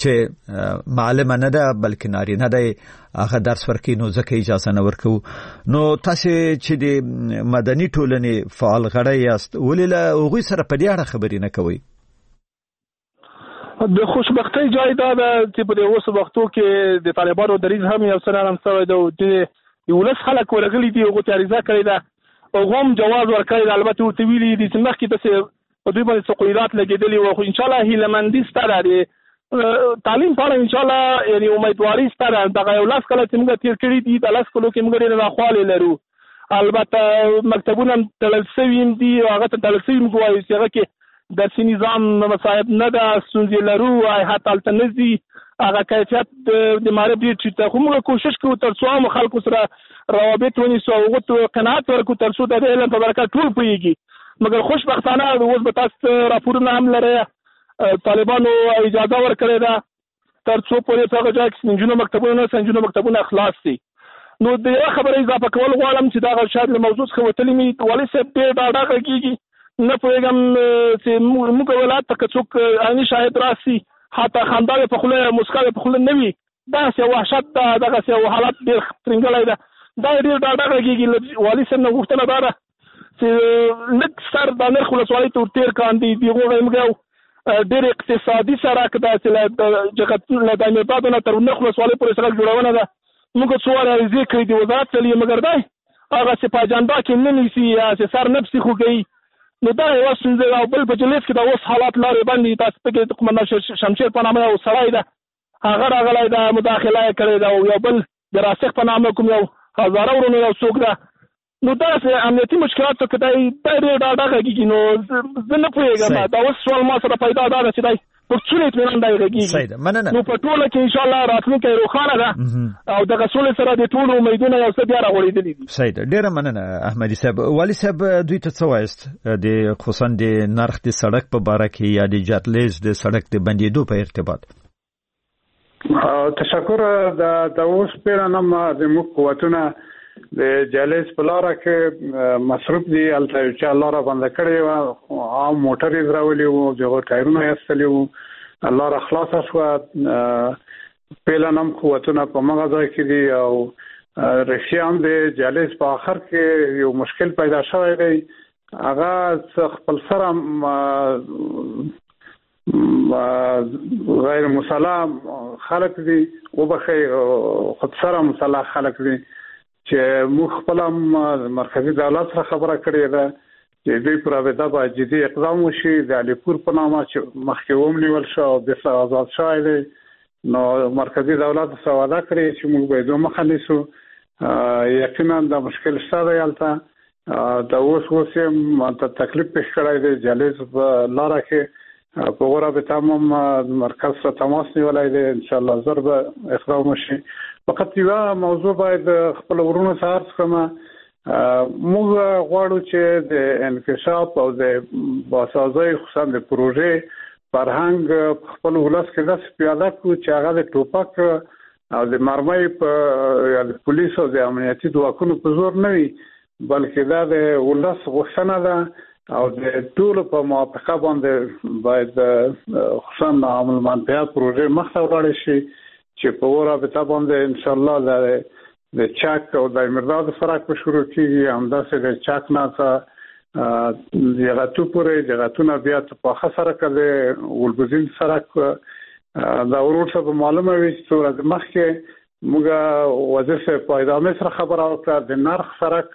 چې معلم نه ده بلکې نارینه دی هغه درس ورکوي نو ځکه اجازه نه ورکوو نو تاسو چې د مدني ټولنې فعال غړی یاست ولې له هغوی سره په دې اړه خبرې نه کوئ د خوشبختۍ جای دا ده چې په دې اوس وختو کې د طالبانو دریځ هم یو څه نرم شوی دی د ولس خلک ورغلي دي هغو ته عریضه کړې ده هغو هم جواز ورکړی ده البته ورته ویلي دي چې مخکې داسې په دوی باندې څه قیودات لګېدلي وو خو انشاءالله هیلهمندي شته ده د تعلیم په اړه انشاءالله یعنې امیدواري شته ده دغه 11 کاله چې موږ تېر کړي دي د 10 کالو کې موږ ډېرې ناخوالې لرو البته مکتبونه هم تړل شوي هم دي او هغه ته تړل شوي موږ وایو چې هغه کې درسي نظام مصاحب نه ده ستونزې لرو حتی هلته نه ځي هغه کیفیت د معرف ډېر ټیټ ده خو موږ کوشش کوو تر څو عامو خلکو سره روابط ونیسو او هغو ته قناعت ورکړو تر څو د علم په برکت ټول پوهېږي مګر خوشبختانه اوس به تاسو راپورونه هم لرئ طالبانو اجازه ورکړې ده تر څو پورې په هغه ځای کې نجونو مکتبونه نه نجونو مکتبونه خلاص دي نو د یوه خبرې اضافه کول غواړم چې دغه شاید له موضوع څخه وتلي مې والي صاحب ډېر ډاډه غږېږي نه پوهېږم چې موږ ولایت ته که څوک عیني شاهد راسي حتی خندا یې په خوله مسکا یې په خوله نه وي داسې وحشت ده دغسې یو حالت ډېر ترنګلی ده دا یې ډېر ډاډه غږېږي له والي صاحب نه غوښتنه دا ده چې لږ سر د نرخ ولسوالۍ ته ورتېر کاندي د هغو موږ یو ډېر اقتصادي سړک ده چې له دایمیرداد نه تر نرخ ولسوالۍ پورې سړک جوړونه ده موږ څو عریضې کړي دي وزارت ته یې مګر دی هغسې په اجنډا کې نه نیسي هسې سر نه پسې خوږوي نو دا یوه ستونزه او بل په جلیس کې دا اوس حالات لارې بندي تاسو پکې د قمندان شمشیر په نامه یو سړی ده هغه راغلی ده مداخله یې کړې ده او یو بل د راسخ په نامه کوم یو هزاره ورونو یو څوک ده نو داسې امنیتي مشکلاتو کې دی ډېر ډاډه غږېږي نو زه نه پوهېږم دا اوس سوال ما سره پیدا دا ده چې دی په څونه اطمینان دی غږېږي نو په ټوله کې انشاءالله راتلونکی روښانه ده او دغه سولې سره د ټولو امیدونه یو څه بیا راغوړېدلي دي صحیح ده ډېره مننه احمدي صاحب والي صاحب دوی ته څه وایست د خصوصا د نرخ د سړک په باره کې یا د جاتلیز د سړک د بندېدو په ارتباط تشکر د اوس پیرانم د موږ قوتونه د جالیز په لاره کې مصروف دي هلته چې لاره بنده کړې وه عام موټر یې درولي وو دغه ټایرونه یې ایستلي وو لاره خلاصه شوه پیلنم قوتونه په مغزای کې دي او رشيان د جالس په اخر کې یو مشکل پیدا شوی دی هغه خپل سره غیر مسلم خلق دي او بخي خود سره مسلح خلق دي چې موږ خپل مرکزی دولت سره خبره کړې ده چې دوی پر اوبدا باید جدي اقدام وشي د علیپور په نامه چې مخکې ومنول شو او د آزاد شوی دی نو مرکزی دولت سره وعده کړې چې موږ به دوه مخ نیسو یقینا د مشکل شته یالته د اوس ته تکلیف پیښ کړی دی جالس لاره کې په غوړه به تمام مرکز سره تماس نیولای دی ان شاء الله ضرب اقدام وشي فقط یو موضوع باید خپل ورونو سره عرض کړم موږ غواړو چې د انکشاف او د باسازۍ خصوصا د پروژې فرهنګ خپل ولس کې داسې پیاده کړو چې هغه د ټوپک او د مرمۍ په د پولیس او د امنیتي ځواکونو په زور نه وي بلکې دا د ولس غوښتنه ده او د ټولو په موافقه باندې باید خصوصا عمل منطقه پروژې مخته وړاندې شي چې په ورابطه باندې ان شاء الله د چاک او د مرداد سرک په شروع کیږي همداسې د چاک نه جغتو پورې جغتونه بیا په خسره کړي ولبزین سرک دا ورور څه معلومه وي چې د مخکې موږ وظیفه پایدامه سره خبره وکړه د نرخ سرک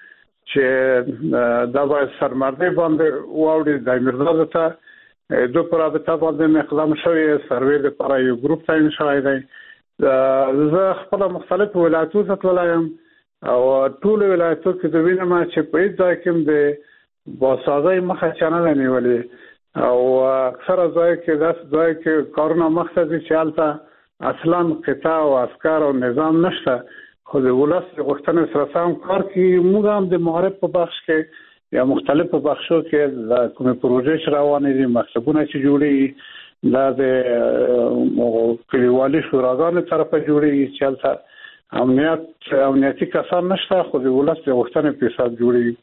چې دا باید سرمردي باندې واوړي د مرداد ته دوه پرابطه باندې اقدام شوی سروې لپاره یو ګروپ تعیین شوی دی زه خپل مختلف ولایتونو ته تللایم او ټول ولایتونو کې د وینم چې په دې ځای کې د باسازۍ مخه چانه نیولې او اکثره ځای کې داس ځای کې کارونه مخته دي چې حالته اصلا قطاع او عسكر او نظام نشته خو د ولس غوښتنې سره سم کار کوي موږ هم د معرف په بخش کې یا مختلفو بخشو کې د کومې پروژې روانې دي مکتبونه چې جوړي دا د کلیوالي شوراګانو طرفه جوړي چې حالته امنیتي کسان نشته خو د ولس غوښتنې په حساب جوړي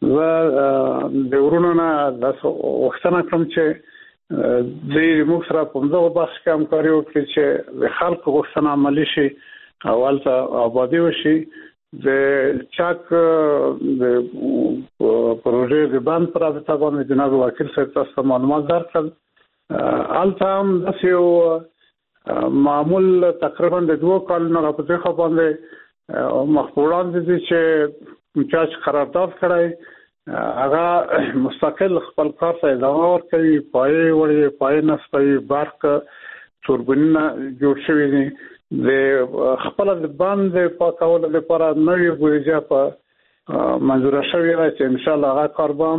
و د ورونو نه د وختونه کوم چې د موږ سره په دغه بحث کې همکاري وکړي چې د خلکو غوښتنه عملي شي اولته آبادی وشي د چاک د پروژې د بند پر اساس باندې جناب وکیل صاحب تاسو معلومات درکړل الته هم د یو معمول تقریبا د 2 کالونو راپورته خو باندې مخبران دي چې چاچ قرارداد کړای هغه مستقل خپل کار ته ادامه ورکوي پای نسبي برق توربینونه جوړ شوی دي د خپل د باندې پاکول لپاره نوې بودیجه په منظور شوی دی چې ان شاء الله هغه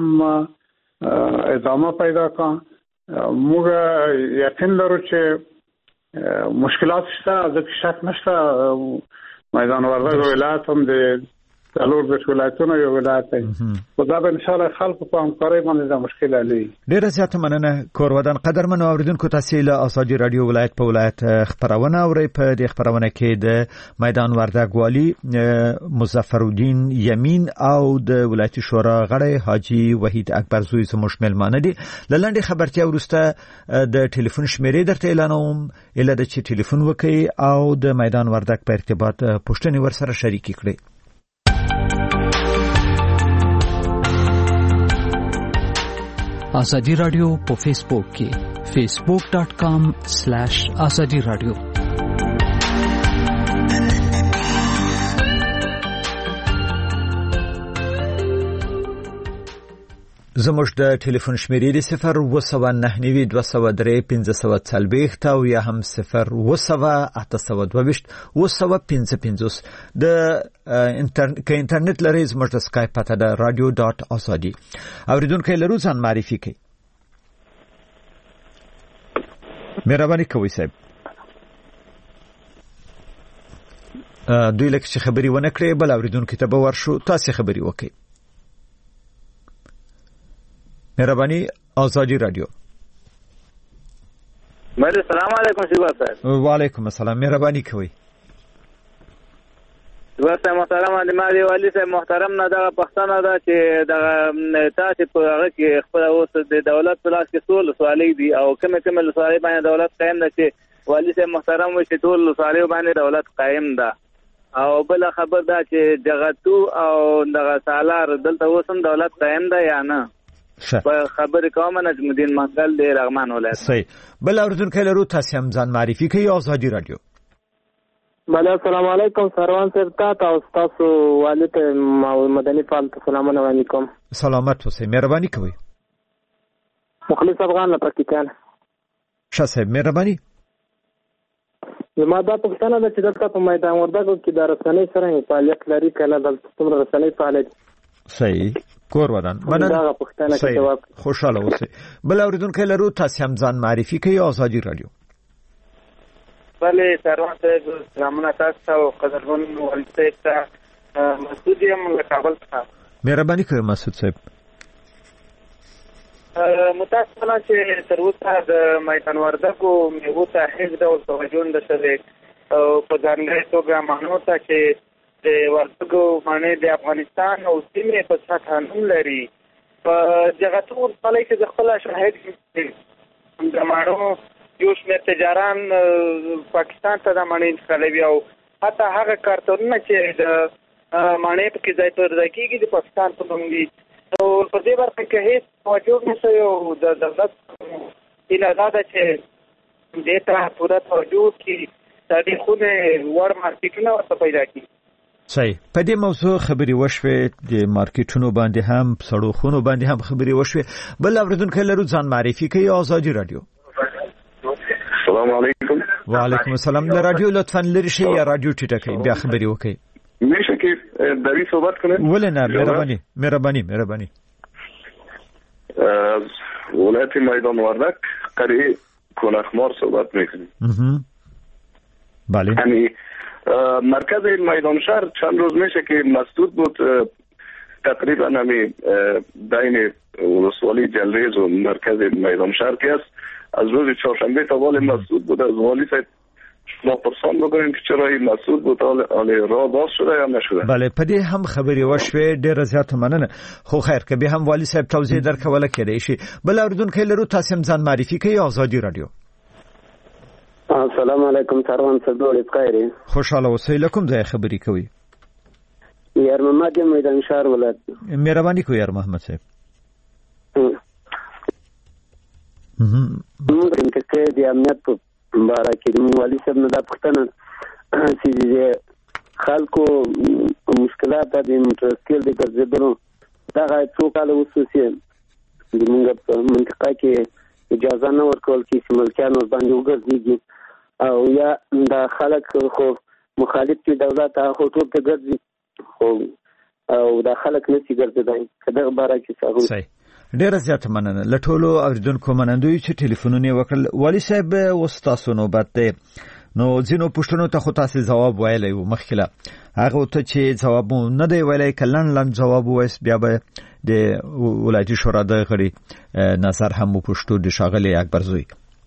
کاربام ادامه پیدا کړي موږ یقین لرو چې مشکلات شته ځکه شک نشته میدان وردګ ولایت هم د څلور د ولایتونو یو ولایت دی خو دا به ان شاء الله خلکو په همکارۍ باندې دا مشکل حلوي ډیره زیاته مننه کورودان قدرمن اوریدونکو تاسو له ازادي رادیو ولایت په ولایت خبرونه اوري په دې خبرونه کې د میدان وردګ والی مظفر الدین یمین او د ولایت شورا غړی حاجی وحید اکبر زوی زموږ ملمانه دي لاندې خبرتیا ورسته د ټلیفون شمیرې درته اعلانوم اله د چې ټلیفون وکي او د میدان وردګ په ارتباط پښتني ورسره شریک کړي آزادی رادیو په فیسبوک کې facebook.com/azadi radio زموږ د ټلیفون شمیرې دی 02992031540 او یا هم 0208822 د انټرنیټ لري زموږ د اسکایپ پته د radio.azadi اوریدونکو لرو ځان معرفي کړئ مهرباني کوئ صاحب دوی لکه چې خبري ونه کړې بل اوریدونکو ته به ورشو تاسو خبري وکړئ مهرباني آزادی رادیو مله السلام علیکم شیبا صاحب وعلیکم السلام مهرباني کوي ورته محترم علي والی صاحب محترم نه دا پښتنه دا چې دا تاسو په هغه کې خپل اوس د دولت په لاس کې ټول سوالې دي او کومه سوالې باندې دولت قائم ده چې والي صاحب محترم و چې ټول ولسوالیو باندې دولت قائم ده او بل خبر دا چې جغتو او دغه سالار دلته اوسم دولت قائم ده یا نه په خبرې کوم نجم الدین منګل د رغمان ولایت. صحیح. بل اوریدونکو لرو تاسو هم ځان معرفي کوي آزادي رادیو. بله السلام علیکم سروان صاحب تاسو تاسو والد مدني فعال سلامونه علیکم. سلامت اوسئ مهرباني کوئ. مخلص افغان له پاکستان. ښه صاحب مهرباني. زما دا پوښتنه ده چې دلته په میدان وردګو کې د رسنۍ څرنګه فعالیت لري کله دلته څومره رسنۍ فعالیت. صحیح. کور ودان مننه. صحیح. خوشاله اوسئ. بل اوریدونکو لرو تاسو هم ځان معرفي کوي آزادي رادیو. بله سروان صاحب سلامونه تاسو ته او قدرمن والد صاحب ته مسعود یم له کابل څخه. مهرباني کوئ مسعود صاحب. متاسفانه چې تر اوسه د میدان وردګو میوو ته هیڅ ډول توجه نه شوې او په ځانګړې توګه معنو ته چې د وردګو معنی د افغانستان او سیمې په سطحه نوم لري. په جغتو ولسوالۍ کې د خپل شاهد د معنو یو شمېر تجاران پاکستان ته د معنی انتقالوي او حتی هغه کارتونونه چې د معنی په کې ځای پر ځای کېږي د پاکستان په نوم دي. نو په دې برخه کې هیڅ توجه نه شوی او د دولت هیله دا ده چې دې ته پوره توجه وکړي تاریخونه وړ مارکیټونه ورته پیدا کړي. صحیح. په دې موضوع خبرې وشوې د مارکیټونو باندې هم سړوخونو باندې هم خبرې وشوې. بل اوریدونکو لرو ځان معرفي کوي آزادي رادیو. السلام علیکم. وعلیکم السلام. د رادیو لطفا لري شي یا رادیو ټیټه کړئ بیا خبرې وکړئ. میشه که دری صحبت کنه؟ ولې نه مهربانی. از ولایت میدان وردک قریه کنخمار صحبت میکنیم. بله. یعنی مرکز میدان شهر چند روز میشه که مسدود بود تقریبا همی بین ولسوالی جلریز و مرکز میدان شهر که است از روز چهارشنبه تا والی مسدود بود. از والی صاحب ما پرسان بگویم که چرا این مسدود بود حالی راه باز شده یا نشده. بله په دې هم خبرې وشوې ډېره زیاته مننه. خو خیر که بیا هم والي صاحب توضیح درکوله کېدای شي. بل اوریدونکي لرو تاسو هم ځان معرفي کوي آزادي رادیو. السلام علیکم سروان صاحب ډېر خیر. خوشاله اوسئ. له کوم ځای خبرې کوي؟ یار محمد میدان شهر ولایت. مهرباني کوئ یار محمد صاحب. موږ چې د امنیت په باره کې د والي صاحب نه دا پوښتنه چې خلکو مشکلات د موټرسایکل د ګرځېدلو دغه څو کاله وسوسې زموږ په منطقه کې اجازه نه ورکول کېږي چې ملکیان ورباندې وګرځېږي او یا د خلک خو مخالف دي دولت هغه ټول ته ګرځي خو او د خلک نشي ګرځېدای. په دغه باره کې څه صحیح. ډېره زیاته مننه. له ټولو اوریدونکو منندوی چې ټلیفونونه وکړل. والي صاحب اوس تاسو نوبت دی. نو ځینو پوښتنو ته خو تاسو جواب ویلی و مخکله هغه ته چې جواب نه دی ویلی کلن جواب وایس بیا به د ولایتي شورا د غړي نظر هم وپوښتو د ښاغلي اکبر زوی.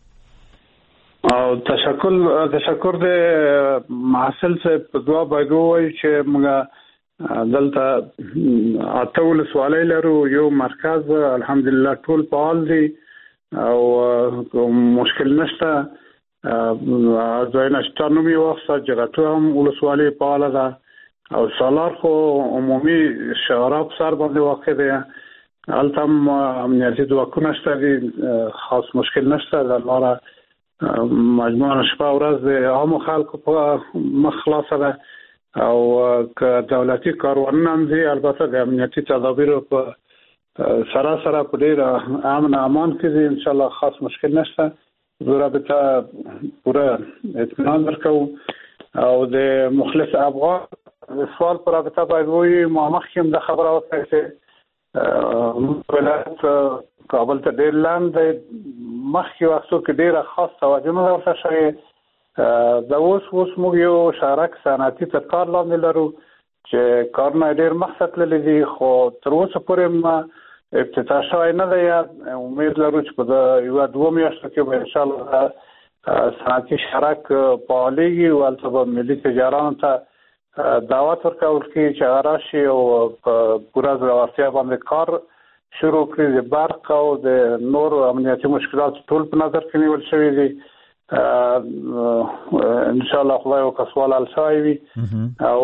او تشکر د محصل صاحب په دوا باید وایي چې موږ دلته اته ولسوالۍ لرو یو مرکز الحمدلله ټول فعال دي او مشکل نشته. ځایونه شته نو یو وخت جغتو هم ولسوالۍ فعاله ده او سالار خو عمومي شهراب سر باندې واقع دی. هلته هم امنیتي ځواکونه شته دي خاص مشکل نشته. د لاره مجموعه شپه ورځ د عامو خلکو په مخ خلاصه ده او که دولتي کاروانونه هم دي البته د امنیتي تدابیرو په سره په ډېر امن امان کې دي انشاءالله خاص مشکل نشته. زه رابطه پوره اطمینان درکوم او د مخلص افغان د سوال پر رابطه باید وایي ما مخکې هم د خبره وکړه چې ولایت کابل ته ډېر لاندې مخکې وختو کې ډېره خاص توجه نه ورته شوې. دا اوس موږ یو شارک صنعتي ته کار لاندې لرو چې کارونه ډېر مخته تللي دي خو تر اوسه پورې افتتاح شوی نه دی. امید لرو چې په یو دوه میاشتو کې به انشاءالله صنعتي شارک فعالېږي او هلته به ملي تجارانو ته دعوت ورکول کېږي چې هغه راشي او په پوره زړورتیا باندې کار شروع کړي. د برق او د نور امنیتي مشکلات ټول په نظر کې نیول شوي دي. ان شاء الله خدای وکړي حل شوی وي او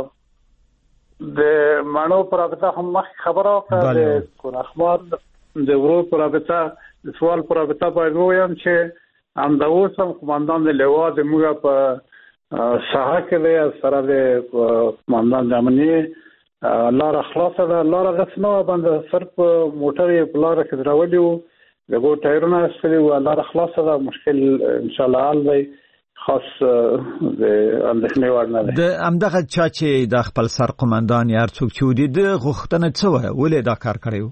د مانو پرابطه هم مخ خبره وکړه د کون اخبار د ورو پرابطه سوال پرابطه باید ویم چې هم د اوسم قوماندان د لوا د موږ په ساحه کې سره د قوماندان جامنی لار خلاصه ده لار غسنه باندې صرف موټر په لار کې دراولي وو دغه ټایرونه سره لار خلاصه ده مشکل ان شاء الله حل دی خاص د اندېښنې وړ نه ده د امدغه چا چې د خپل سر قوماندان یا څوک چې ودی د غوښتنه څه و ولې دا کار کړیو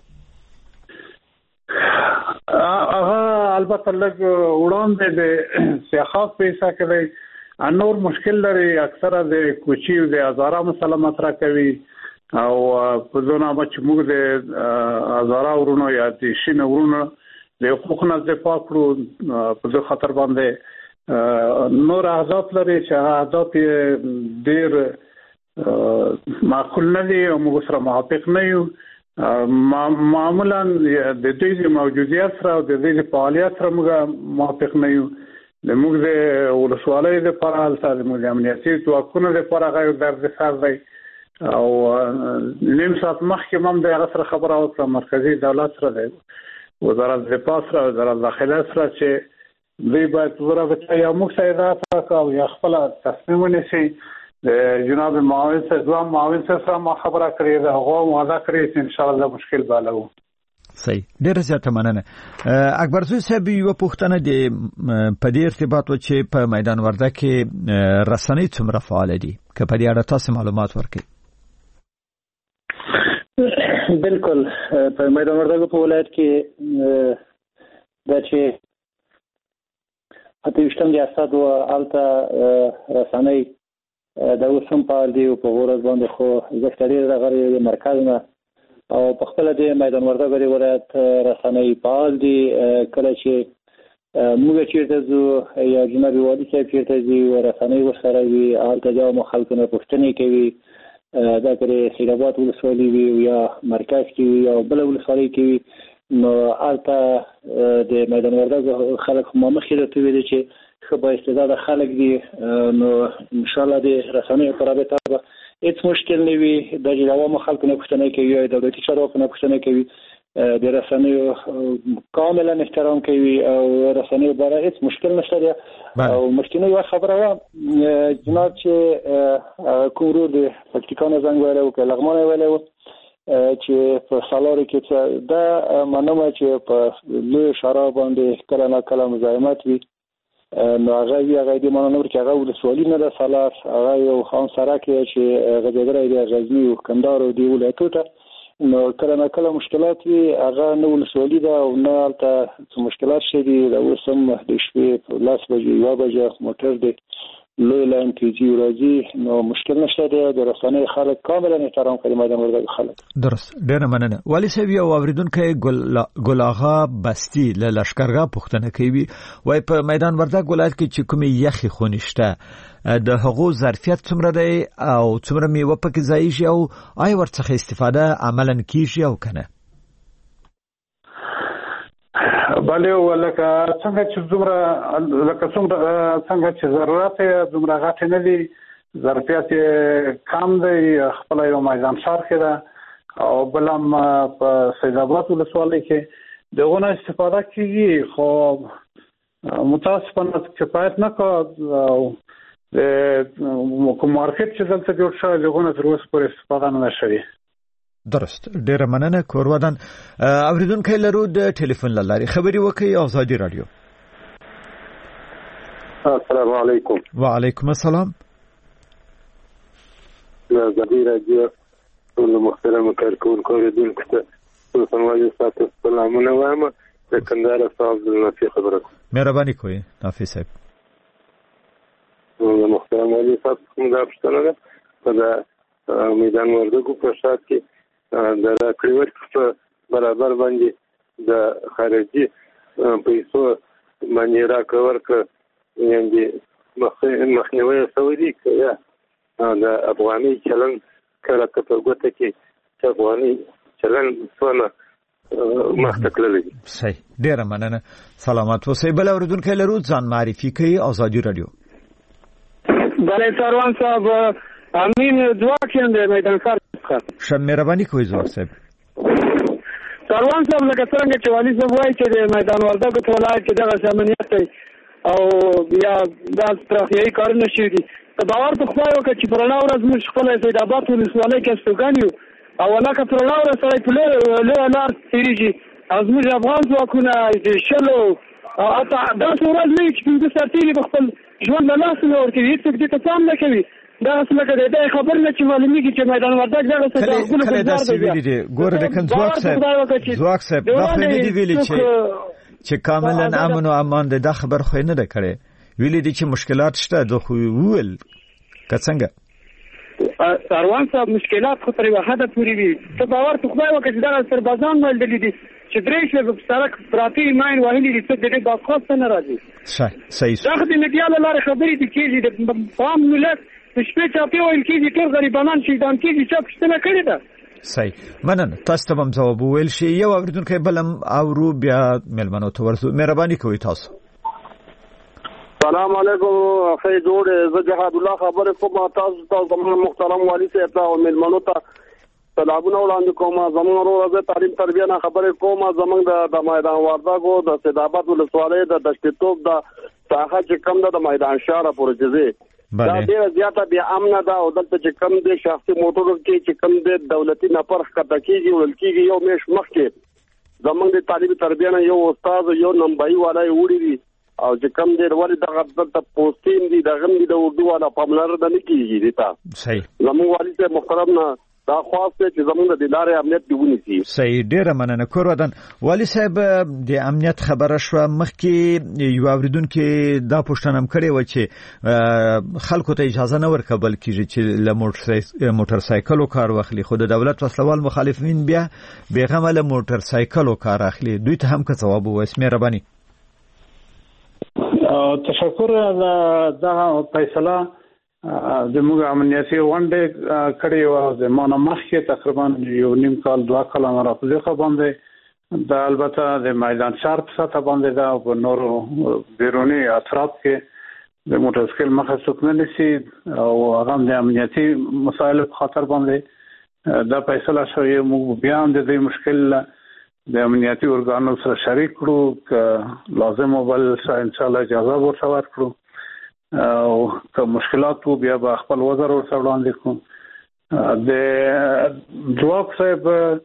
هغه البته لږ وړاندې د سیاحت پیسې کوي انور مشکل لري اکثره د کوچي او د هزاره مسله مطرح کوي او په ځونه چې موږ د هزاره ورونو یا د شین ورونو د حقوقو نه دفاع کړو په خطر باندې نور اهداف لري چې اهداف ډېر معقول نه دي او موږ سره موافق نه یو معمولا د دې موجودیت سره او د دې فعالیت سره موږ موافق نه یو د موږ د ولسوالۍ لپاره حالت د موږ امنیتي ځواکونو لپاره غوښتل درد سر دی او نیم ساعت مخکې هم د هغه سره خبره وکړه مرکزی دولت سره دی وزارت دفاع سره وزارت داخله سره چې دوی باید ضرورت یا موږ سیدات او یا خپل تصمیم ونیسي جناب معاون سره ما خبره کړې ده هغه وعده کړې چې ان شاء الله مشکل به حل صحیح ډیره زیاته مننه اکبر زوی صاحب یو پوښتنه د په دې ارتباط و چې په میدان ورده کې رسنۍ څومره فعال دي که په دې اړه تاسو معلومات ورکړئ بالکل په میدان ورده په ولایت کې د چې اتوشتم د اسد او الته رسنۍ د وسم په دې په ورځ باندې خو زفتری راغلي مرکز نه او په خپل د میدان ورده د ولایت رسنۍ فعال دي کله چې موږ چیرته زو یا جناب والي صاحب چیرته زی رسنۍ ورسره وي الته د خلکو پوښتنې کوي دا کړي سیرابات ولسوالۍ وي یا مرکز کې یا بل ولسوالۍ کې نو الته د میدان ورده خلک مخې ته ویل چې خو استعداد خلک دي نو ان شاء الله د رسنۍ پرابطه به هیڅ مشکل نه وي د جواب خلکو نه پوښتنه کوي یا دولتي چارواکو نه پوښتنه کوي د رسنۍ کاملا احترام کوي او رسنۍ باره هیڅ مشکل نشته دی او مشکل یو خبره و جناب چې کورو د پکتیکانو زنګ ویلو کې لغمانه ویلو چې په سالاري کې دا منمه چې په لوی شراب باندې کله نه کله مزاحمت وي نو هغه دې مننه چې هغه ولسوالۍ نه د سالار هغه یو خان سره کې چې غزګرای د غزنی او کندهار دی ولایتو ته نو کله نه کله مشکلات وي هغه نو ولسوالۍ دا او نه البته مشکلات شي دي د وسم د شپې 10 بجې یا بجې موټر دی لوی لاین تیجی راځي نو مشکل نشته دی د رسنۍ خلک کاملا احترام کوي میدان ورده خلک درست ډېر مننه والی صاحب یو اوریدونکو ګل آغا بستی له لشکرګاه پوښتنه کوي وای په میدان ورده ولایت کې چې کومې یخي خونشته د هغو ظرفیت څومره دی او څومره میوه پکې ځایږي او آیا ورڅخه استفاده عملاً کیږي او کنه بله ولکه څنګه چې څنګه چې ضرورت دومره غټ نه دي ظرفیت کم دی خپل یو میدان شهر کې ده او بلم په سید آباد ولسوالۍ کې دغه استفاده کیږي خو متاسفانه کفایت نه کوي او کوم مارکیټ چې دلته جوړ شوی دغه تر اوسه پورې استفاده نه شوی درست ډیره مننه کورودان اوریدونکو لرو د ټلیفون لاري خبري وکي آزادي رادیو السلام علیکم وعلیکم السلام آزادي رادیو ټول محترم کارکونکو اوریدونکو ته سلام تاسو سلامونه وایم د کندهار صاحب نفي خبره مهرباني کوئ نافي صاحب محترم علي صاحب کوم دا پښتنه ده په میدان وردګو په شات کې د راکړې ورکړې برابر باندې د خارجي پیسو باندې راکړې ورکړې یعنې مخنیوی شوی دی که د افغاني چلن کله که په ګوته کې چې افغاني چلن څونه مخ ته تللی. صحیح، ډیره مننه. سلامات اوسئ. بل اوریدونکی لرو، ځان معرفي کوي. آزادي رادیو. بله سروان صاحب، امین ځواک یم د میدان ښار څخه. ښه مهرباني کوئ ځواک صاحب. سروان صاحب لکه څنګه چې والي صاحب وایي چې د میدان وردګو په ولایت کې دغه امنیت دی او یا دا ترافیکي کارونه شوي دي. که باور په خدای وکړه چې پر رڼا ورځ موږ خپله سید آباد ولسوالۍ کې استوګن یو او لکه پر رڼا ورځ سړی په لویه لار تېرېږي او زموږ افغان ځواکونه د شلو حتی داسې ورځ نه وي چې 15 سرتېري په خپل ژوند له لاسه نه ورکوي، هېڅوک دې ته پام نه کوي. دغسې لکه د دې خبر نه چې معلومېږي چې میدان وردګ دغسې د حقونو پر ځار دی. ګوره لیکن ځواک صاحب دا خو نه دي ویلي چې کاملا امن او امان دی. دا خبر خو نه ده کړې. ویلي دي چې مشکلات شته. دا خو ویل که څنګه سروان صاحب مشکلات خو تر یوه حده پورې وي. ته باور په خدای وکړه چې دغه سربازان مالدلي دي چې درې شپې په سړک پراته ماین وهلي دي، څه د دې باسخواس ته نه راځي. صحیح. دا خو د میډیا له لارې خبرې دي کېږي. د عام ملت د شپې چاپې ویل کېږي ټول غریبانان شهیدان کېږي. چا پوښتنه کړې ده؟ صحیح، مننه. تاسو ته هم ځواب وویل شي. یو اورېدونکی بل هم اورو، بیا مېلمنو ته ورځو. مهرباني کوئ تاسو. سلام علیکم. خیر جوړ. زه جهاد الله خبرې کوم. تاسو زموږ محترم والي صاحب ته او مېلمنو ته سلامونه وړاندې کوم. زموږ ورځ تعلیم تربیه نه خبرې کوم. زموږ د میدان وردګو د سید آباد ولسوالۍ د دشتیتوب د ساحه چې کم ده د میدان شهر پروژې دا ډیره زیاته بیا امن ده او دلته چې کم دي شخصي موټرو کې چې کم دي دولتي نفر ښکته کېږي وړل کېږي. یو میاشت مخکې زموږ د تعلیم تربیه نه یو استاد یو نمبایي والا یې وړي دي او چې کم دي ولې دغه دلته پوسټین دي دغه د اردو والا پاملرنه نه کېږي. دیتا صحیح. زموږ والي صاحب محترم نه دا خواسته چې زموږ د لارې امنیت دی ونیسي. صحیح، ډیره مننه. کور ودان والي صاحب د امنیت خبره شو. مخکې یو اوریدونکو دا پوښتنه هم کړې و چې خلکو ته اجازه نه ورکول کیږي چې له موټر سایکلو کار واخلي، خو د دولت وسلوال مخالفین بیا بیغمه له موټر سایکلو کار اخلي. دوی ته هم که ځواب ووایئ. مهرباني. تشکر. دا فیصله زموږ امنیتي غونډې کړې وه د مانه مخکې تقریبا یو نیم کال 2 کاله راپدې باندې. دا البته د میدان شهر په سطح باندې ده او په نورو بیروني اطراف کې د موټرسایکل مخه څوک نه نیسي او هغه د امنیتي مسایلو په خاطر باندې دا فیصله شوې. موږ بیا هم د دې مشکل د امنیتي ارګانو سره شریک کړو که لازم وبل ان شاء الله اجازه ورته ورکړو او که مشکلات وو بیا به خپل وزر ورته وړاندې کوم. د ځواک صاحب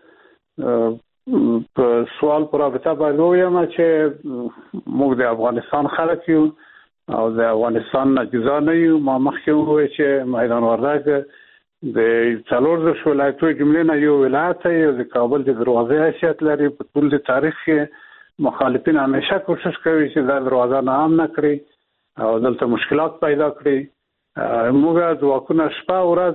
په سوال پر رابطه باندې وایم چې موږ د افغانستان خلک یو او د افغانستان نه جزا نه یو. ما مخکې وویل چې میدان وردګ د 4 ولایتونو جملې نه یو ولایت دی او د کابل د دروازې حیثیت لري. په ټول د تاریخ کې مخالفین همیشه کوشش کوي چې دا دروازه نام نه کړي او دلته مشکلات پیدا کړي. موږ ځواکونه شپه ورځ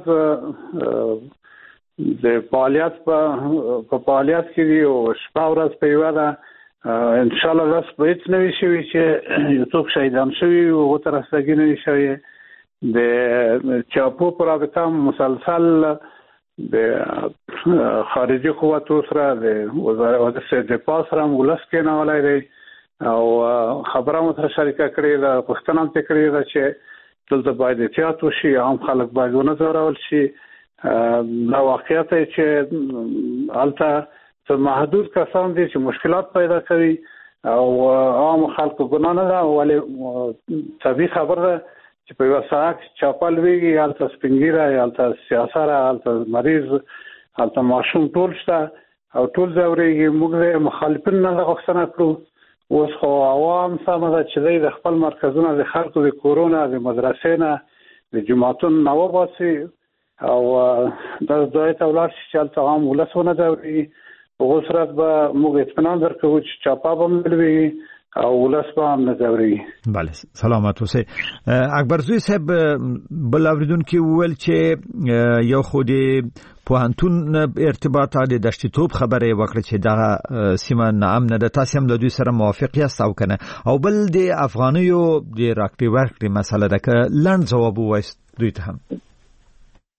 د فعالیت په فعالیت کې دي او شپه ورځ په یوه ده. ان شاء الله داس به هیڅ نه وي شوي چې یو څوک شهیدان شوي او ته رسېدګي نه وي شوي. د چاپو پر رابطه مسلسل د خارجي قوتو سره د وزارت دفاع سره ولس کې نه ولای دی او خبره مو سره شریکه کړې ده. پوښتنه هم کړې ده چې دلته باید احتیاط وشي، عام خلک باید ونه ځورول شي. دا واقعیت دی چې هلته څه محدود کسان دي چې مشکلات پیدا کوي او عام خلکو ګناه نه ده. ولې طبیعي خبره ده چې په یو ساعت چاپل ویږي، هلته سپینګیره، هلته سیاسره، هلته مریض، هلته ماشوم ټول شته او ټول ځورېږي. موږ د مخالفین نه غوښتنه کړو. اوس خو عوام سمه ده چې د خپل مرکزونه د خلکو د کورونه د مدرسې نه د جماعتونو نه وباسي او دا ځای ته ولاړ شي چې هلته عام ولس ونه ځورېږي. په هغو صورت به موږ اطمینان درکوو چې چاپه به هم وي او ولس به هم نه ځورېږي. بله، سلامت اوسئ. اکبرزوی صاحب بل اورېدونکي وویل چې یو خو د پوهنتون ارتباط د دشتیتوب خبره وکړه چې دغه سیمه ناامنه ده. تاسو هم له دوی سره موافق یاست او کنه؟ او بل د افغانیو د راکړې ورکړې مسله ده، که لنډ ځواب ووایست دوی ته هم.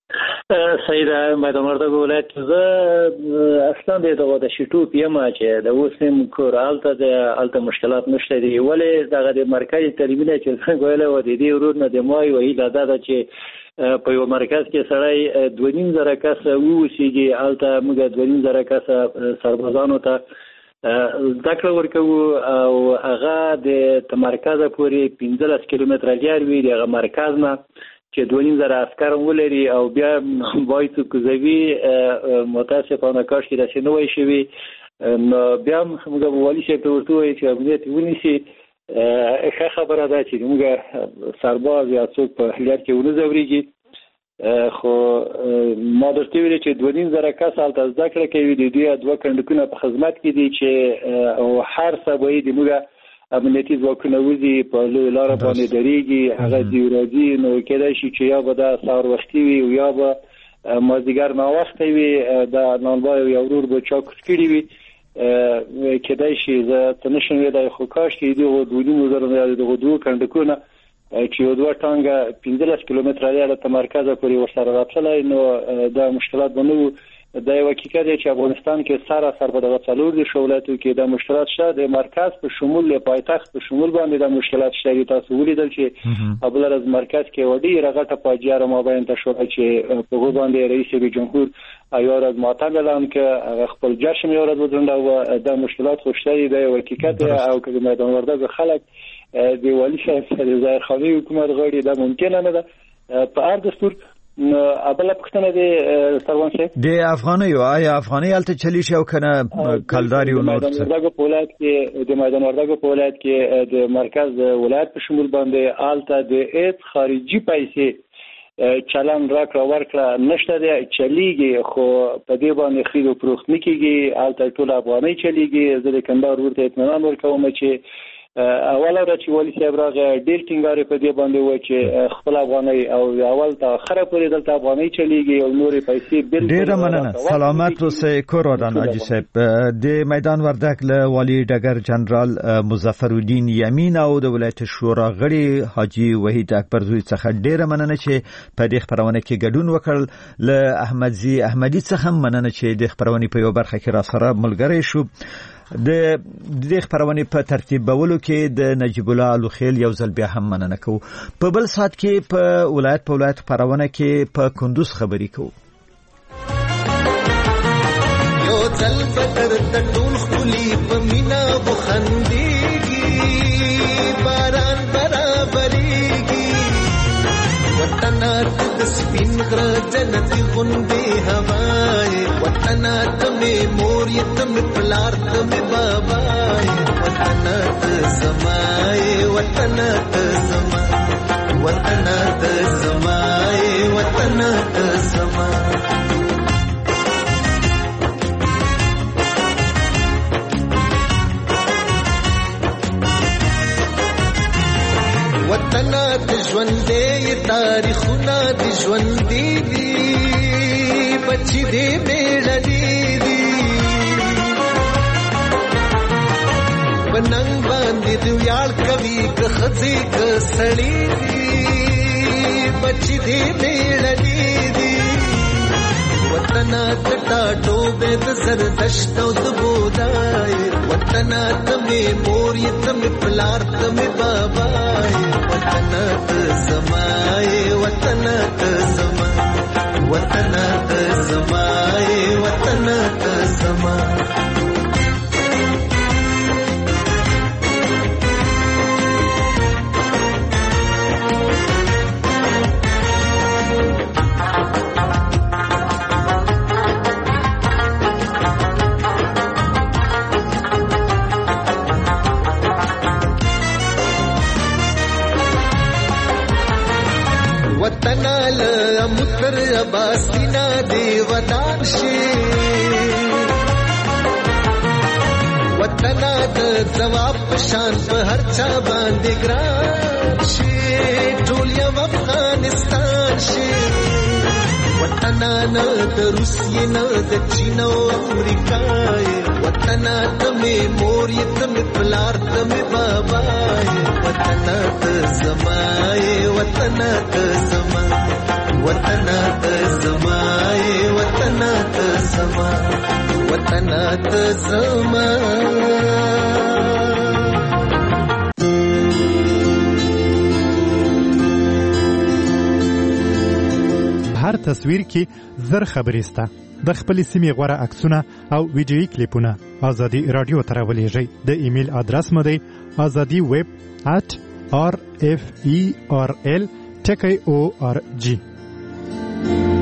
سیده میدان وردګو ولایت زه اصلا د شټو پیم چې د اوسم کور الته مشکلات نشته دي ولې دغه د مرکزي ترمینه چې څنګه ویل و دي ورور نه د مای وهی دا چې په یو مرکز کې سړی 2.5 کس ووسیږي الته موږ 2.5 کس سربازانو ته ذکر ورکو او هغه د مرکز پورې 15 کیلومتر لري وي د مرکز نه چې 2.5 عسكر ولري او بیا وایي چې کوزوي متاسفانه کاش کې راشي نوې شوی نو بیا موږ والی شي ته ورته وایي چې امنیت ونیسي ښه خبره ده چې موږ سرباز یا څوک په هلر کې ونه زوريږي خو ما درته ویل چې 2.5 کس الته ذکر کوي د دوی دوه کندکونه په خدمت کې دي چې او هر سبا د موږ امنیتي ځواکونه وزي په لار باندې درېږي هغه دی راځي نو کېدای شي چې یا به د سهار وختي وي او یا به مازدیګر ناوخته وي د نانبای یو ورور به چا کوټ کړي وي کېدای شي زه تنشم ویلای خو کاش کې دغه 2.5 دغه دوه کندکونه چې یو دوه ټانګه 15 کیلومتر لري ته مرکز پورې ورسره راتلای نو دا مشکلات بنو دا یو حقیقت دی چې افغانستان کې سره په دغه څلور دي شولاتو کې د مشکلات شته د مرکز په شمول له پایتخت په شمول باندې د مشکلات شته تاسو ولیدل چې ابل از مرکز کې وډي رغټه پاجار مابین ته شو چې په باندې رئیس جمهور ایار از ماتم اعلان که خپل جشن یارد بودند و د مشکلات خوشتری د یو حقیقت او که میدان وردګ خلک دی والی شهر ظاهر خاني حکومت غړي دا ممکنه نه ده په هر دستور ابل پختنه دی سروان شه د افغاني او افغاني الته چلی شو کنه کلداري او نور څه د ولایت کې د میدان وردګ په ولایت کې د مرکز ولایت په شمول باندې الته د ایت خارجي پیسې چلن راکړه ورکړه نشته دی چلیږي خو په دې باندې خېدو پروخت نکېږي الته ټول افغاني چلیږي زه د کندهار ورته اطمینان ورکوم چې اوله را چې والی صاحب راغی ډېر ټینګارې په دې باندې و چې خپل افغاني او اول ته خره پورې دلته افغاني چلیږي او نورې پیسې بل ډېر مننه سلامت اوسئ کورودان حاجی صاحب د میدان وردګ له والی ډګر جنرال مظفر الدین یمین او د ولایت شورا غړي حاجی وحید اکبرزوی څخه ډېر مننه چې په دې خبرونه کې ګډون وکړ له احمدزی احمدی څخه مننه چې د خبرونه په یو برخه کې را سره ملګری شو د دې خبرونه په ترتیبولو کې د نجیب الله الوخیل یو ځل بیا هم مننه کوو په بل سات کې په ولایت خبرونه کې په کندوز خبري کوو یو ځل بدر د ټول خولي په مینا بخنديږي باران برابرېږي وطن د سپین غره جنتي غوندې هواي وطن ته مور یتم پلار ته بابا وطن ته سمای وطن ته سمای وطن ته سمای وطن ته سمای وطن د ژوندې تاریخونه د ژوندې دي بچي دې میړني دي بننګ باندې د ویاړ کوي که خځې که سړي دي بچي دې میړني دي وطن د ټاټوبې د زردشت او د بودای وطن ته مور یې ته پلار ته بابا وطن ته سمای وطن ته سمای وطن ته سمای وطن ته سمای متر عباسینا دی ودان شي وطن د جواب شان په هر چا باندې ګران شي ټول یو افغانستان شي وطن نه د روسیې نه د چین او امریکا وطن ته مور یې ته پلار ته بابا وطن ته سمای وطن ته سمای وطن ته زما وطن ته زما وطن ته زما هر تصویر کې زر خبرې سته. د خپل سیمې غوړه عکسونه او ویډیویي کلیپونه ازادي رادیو ته راولېږئ. د ایمیل ادرس مو دی azadiweb@rferl.org.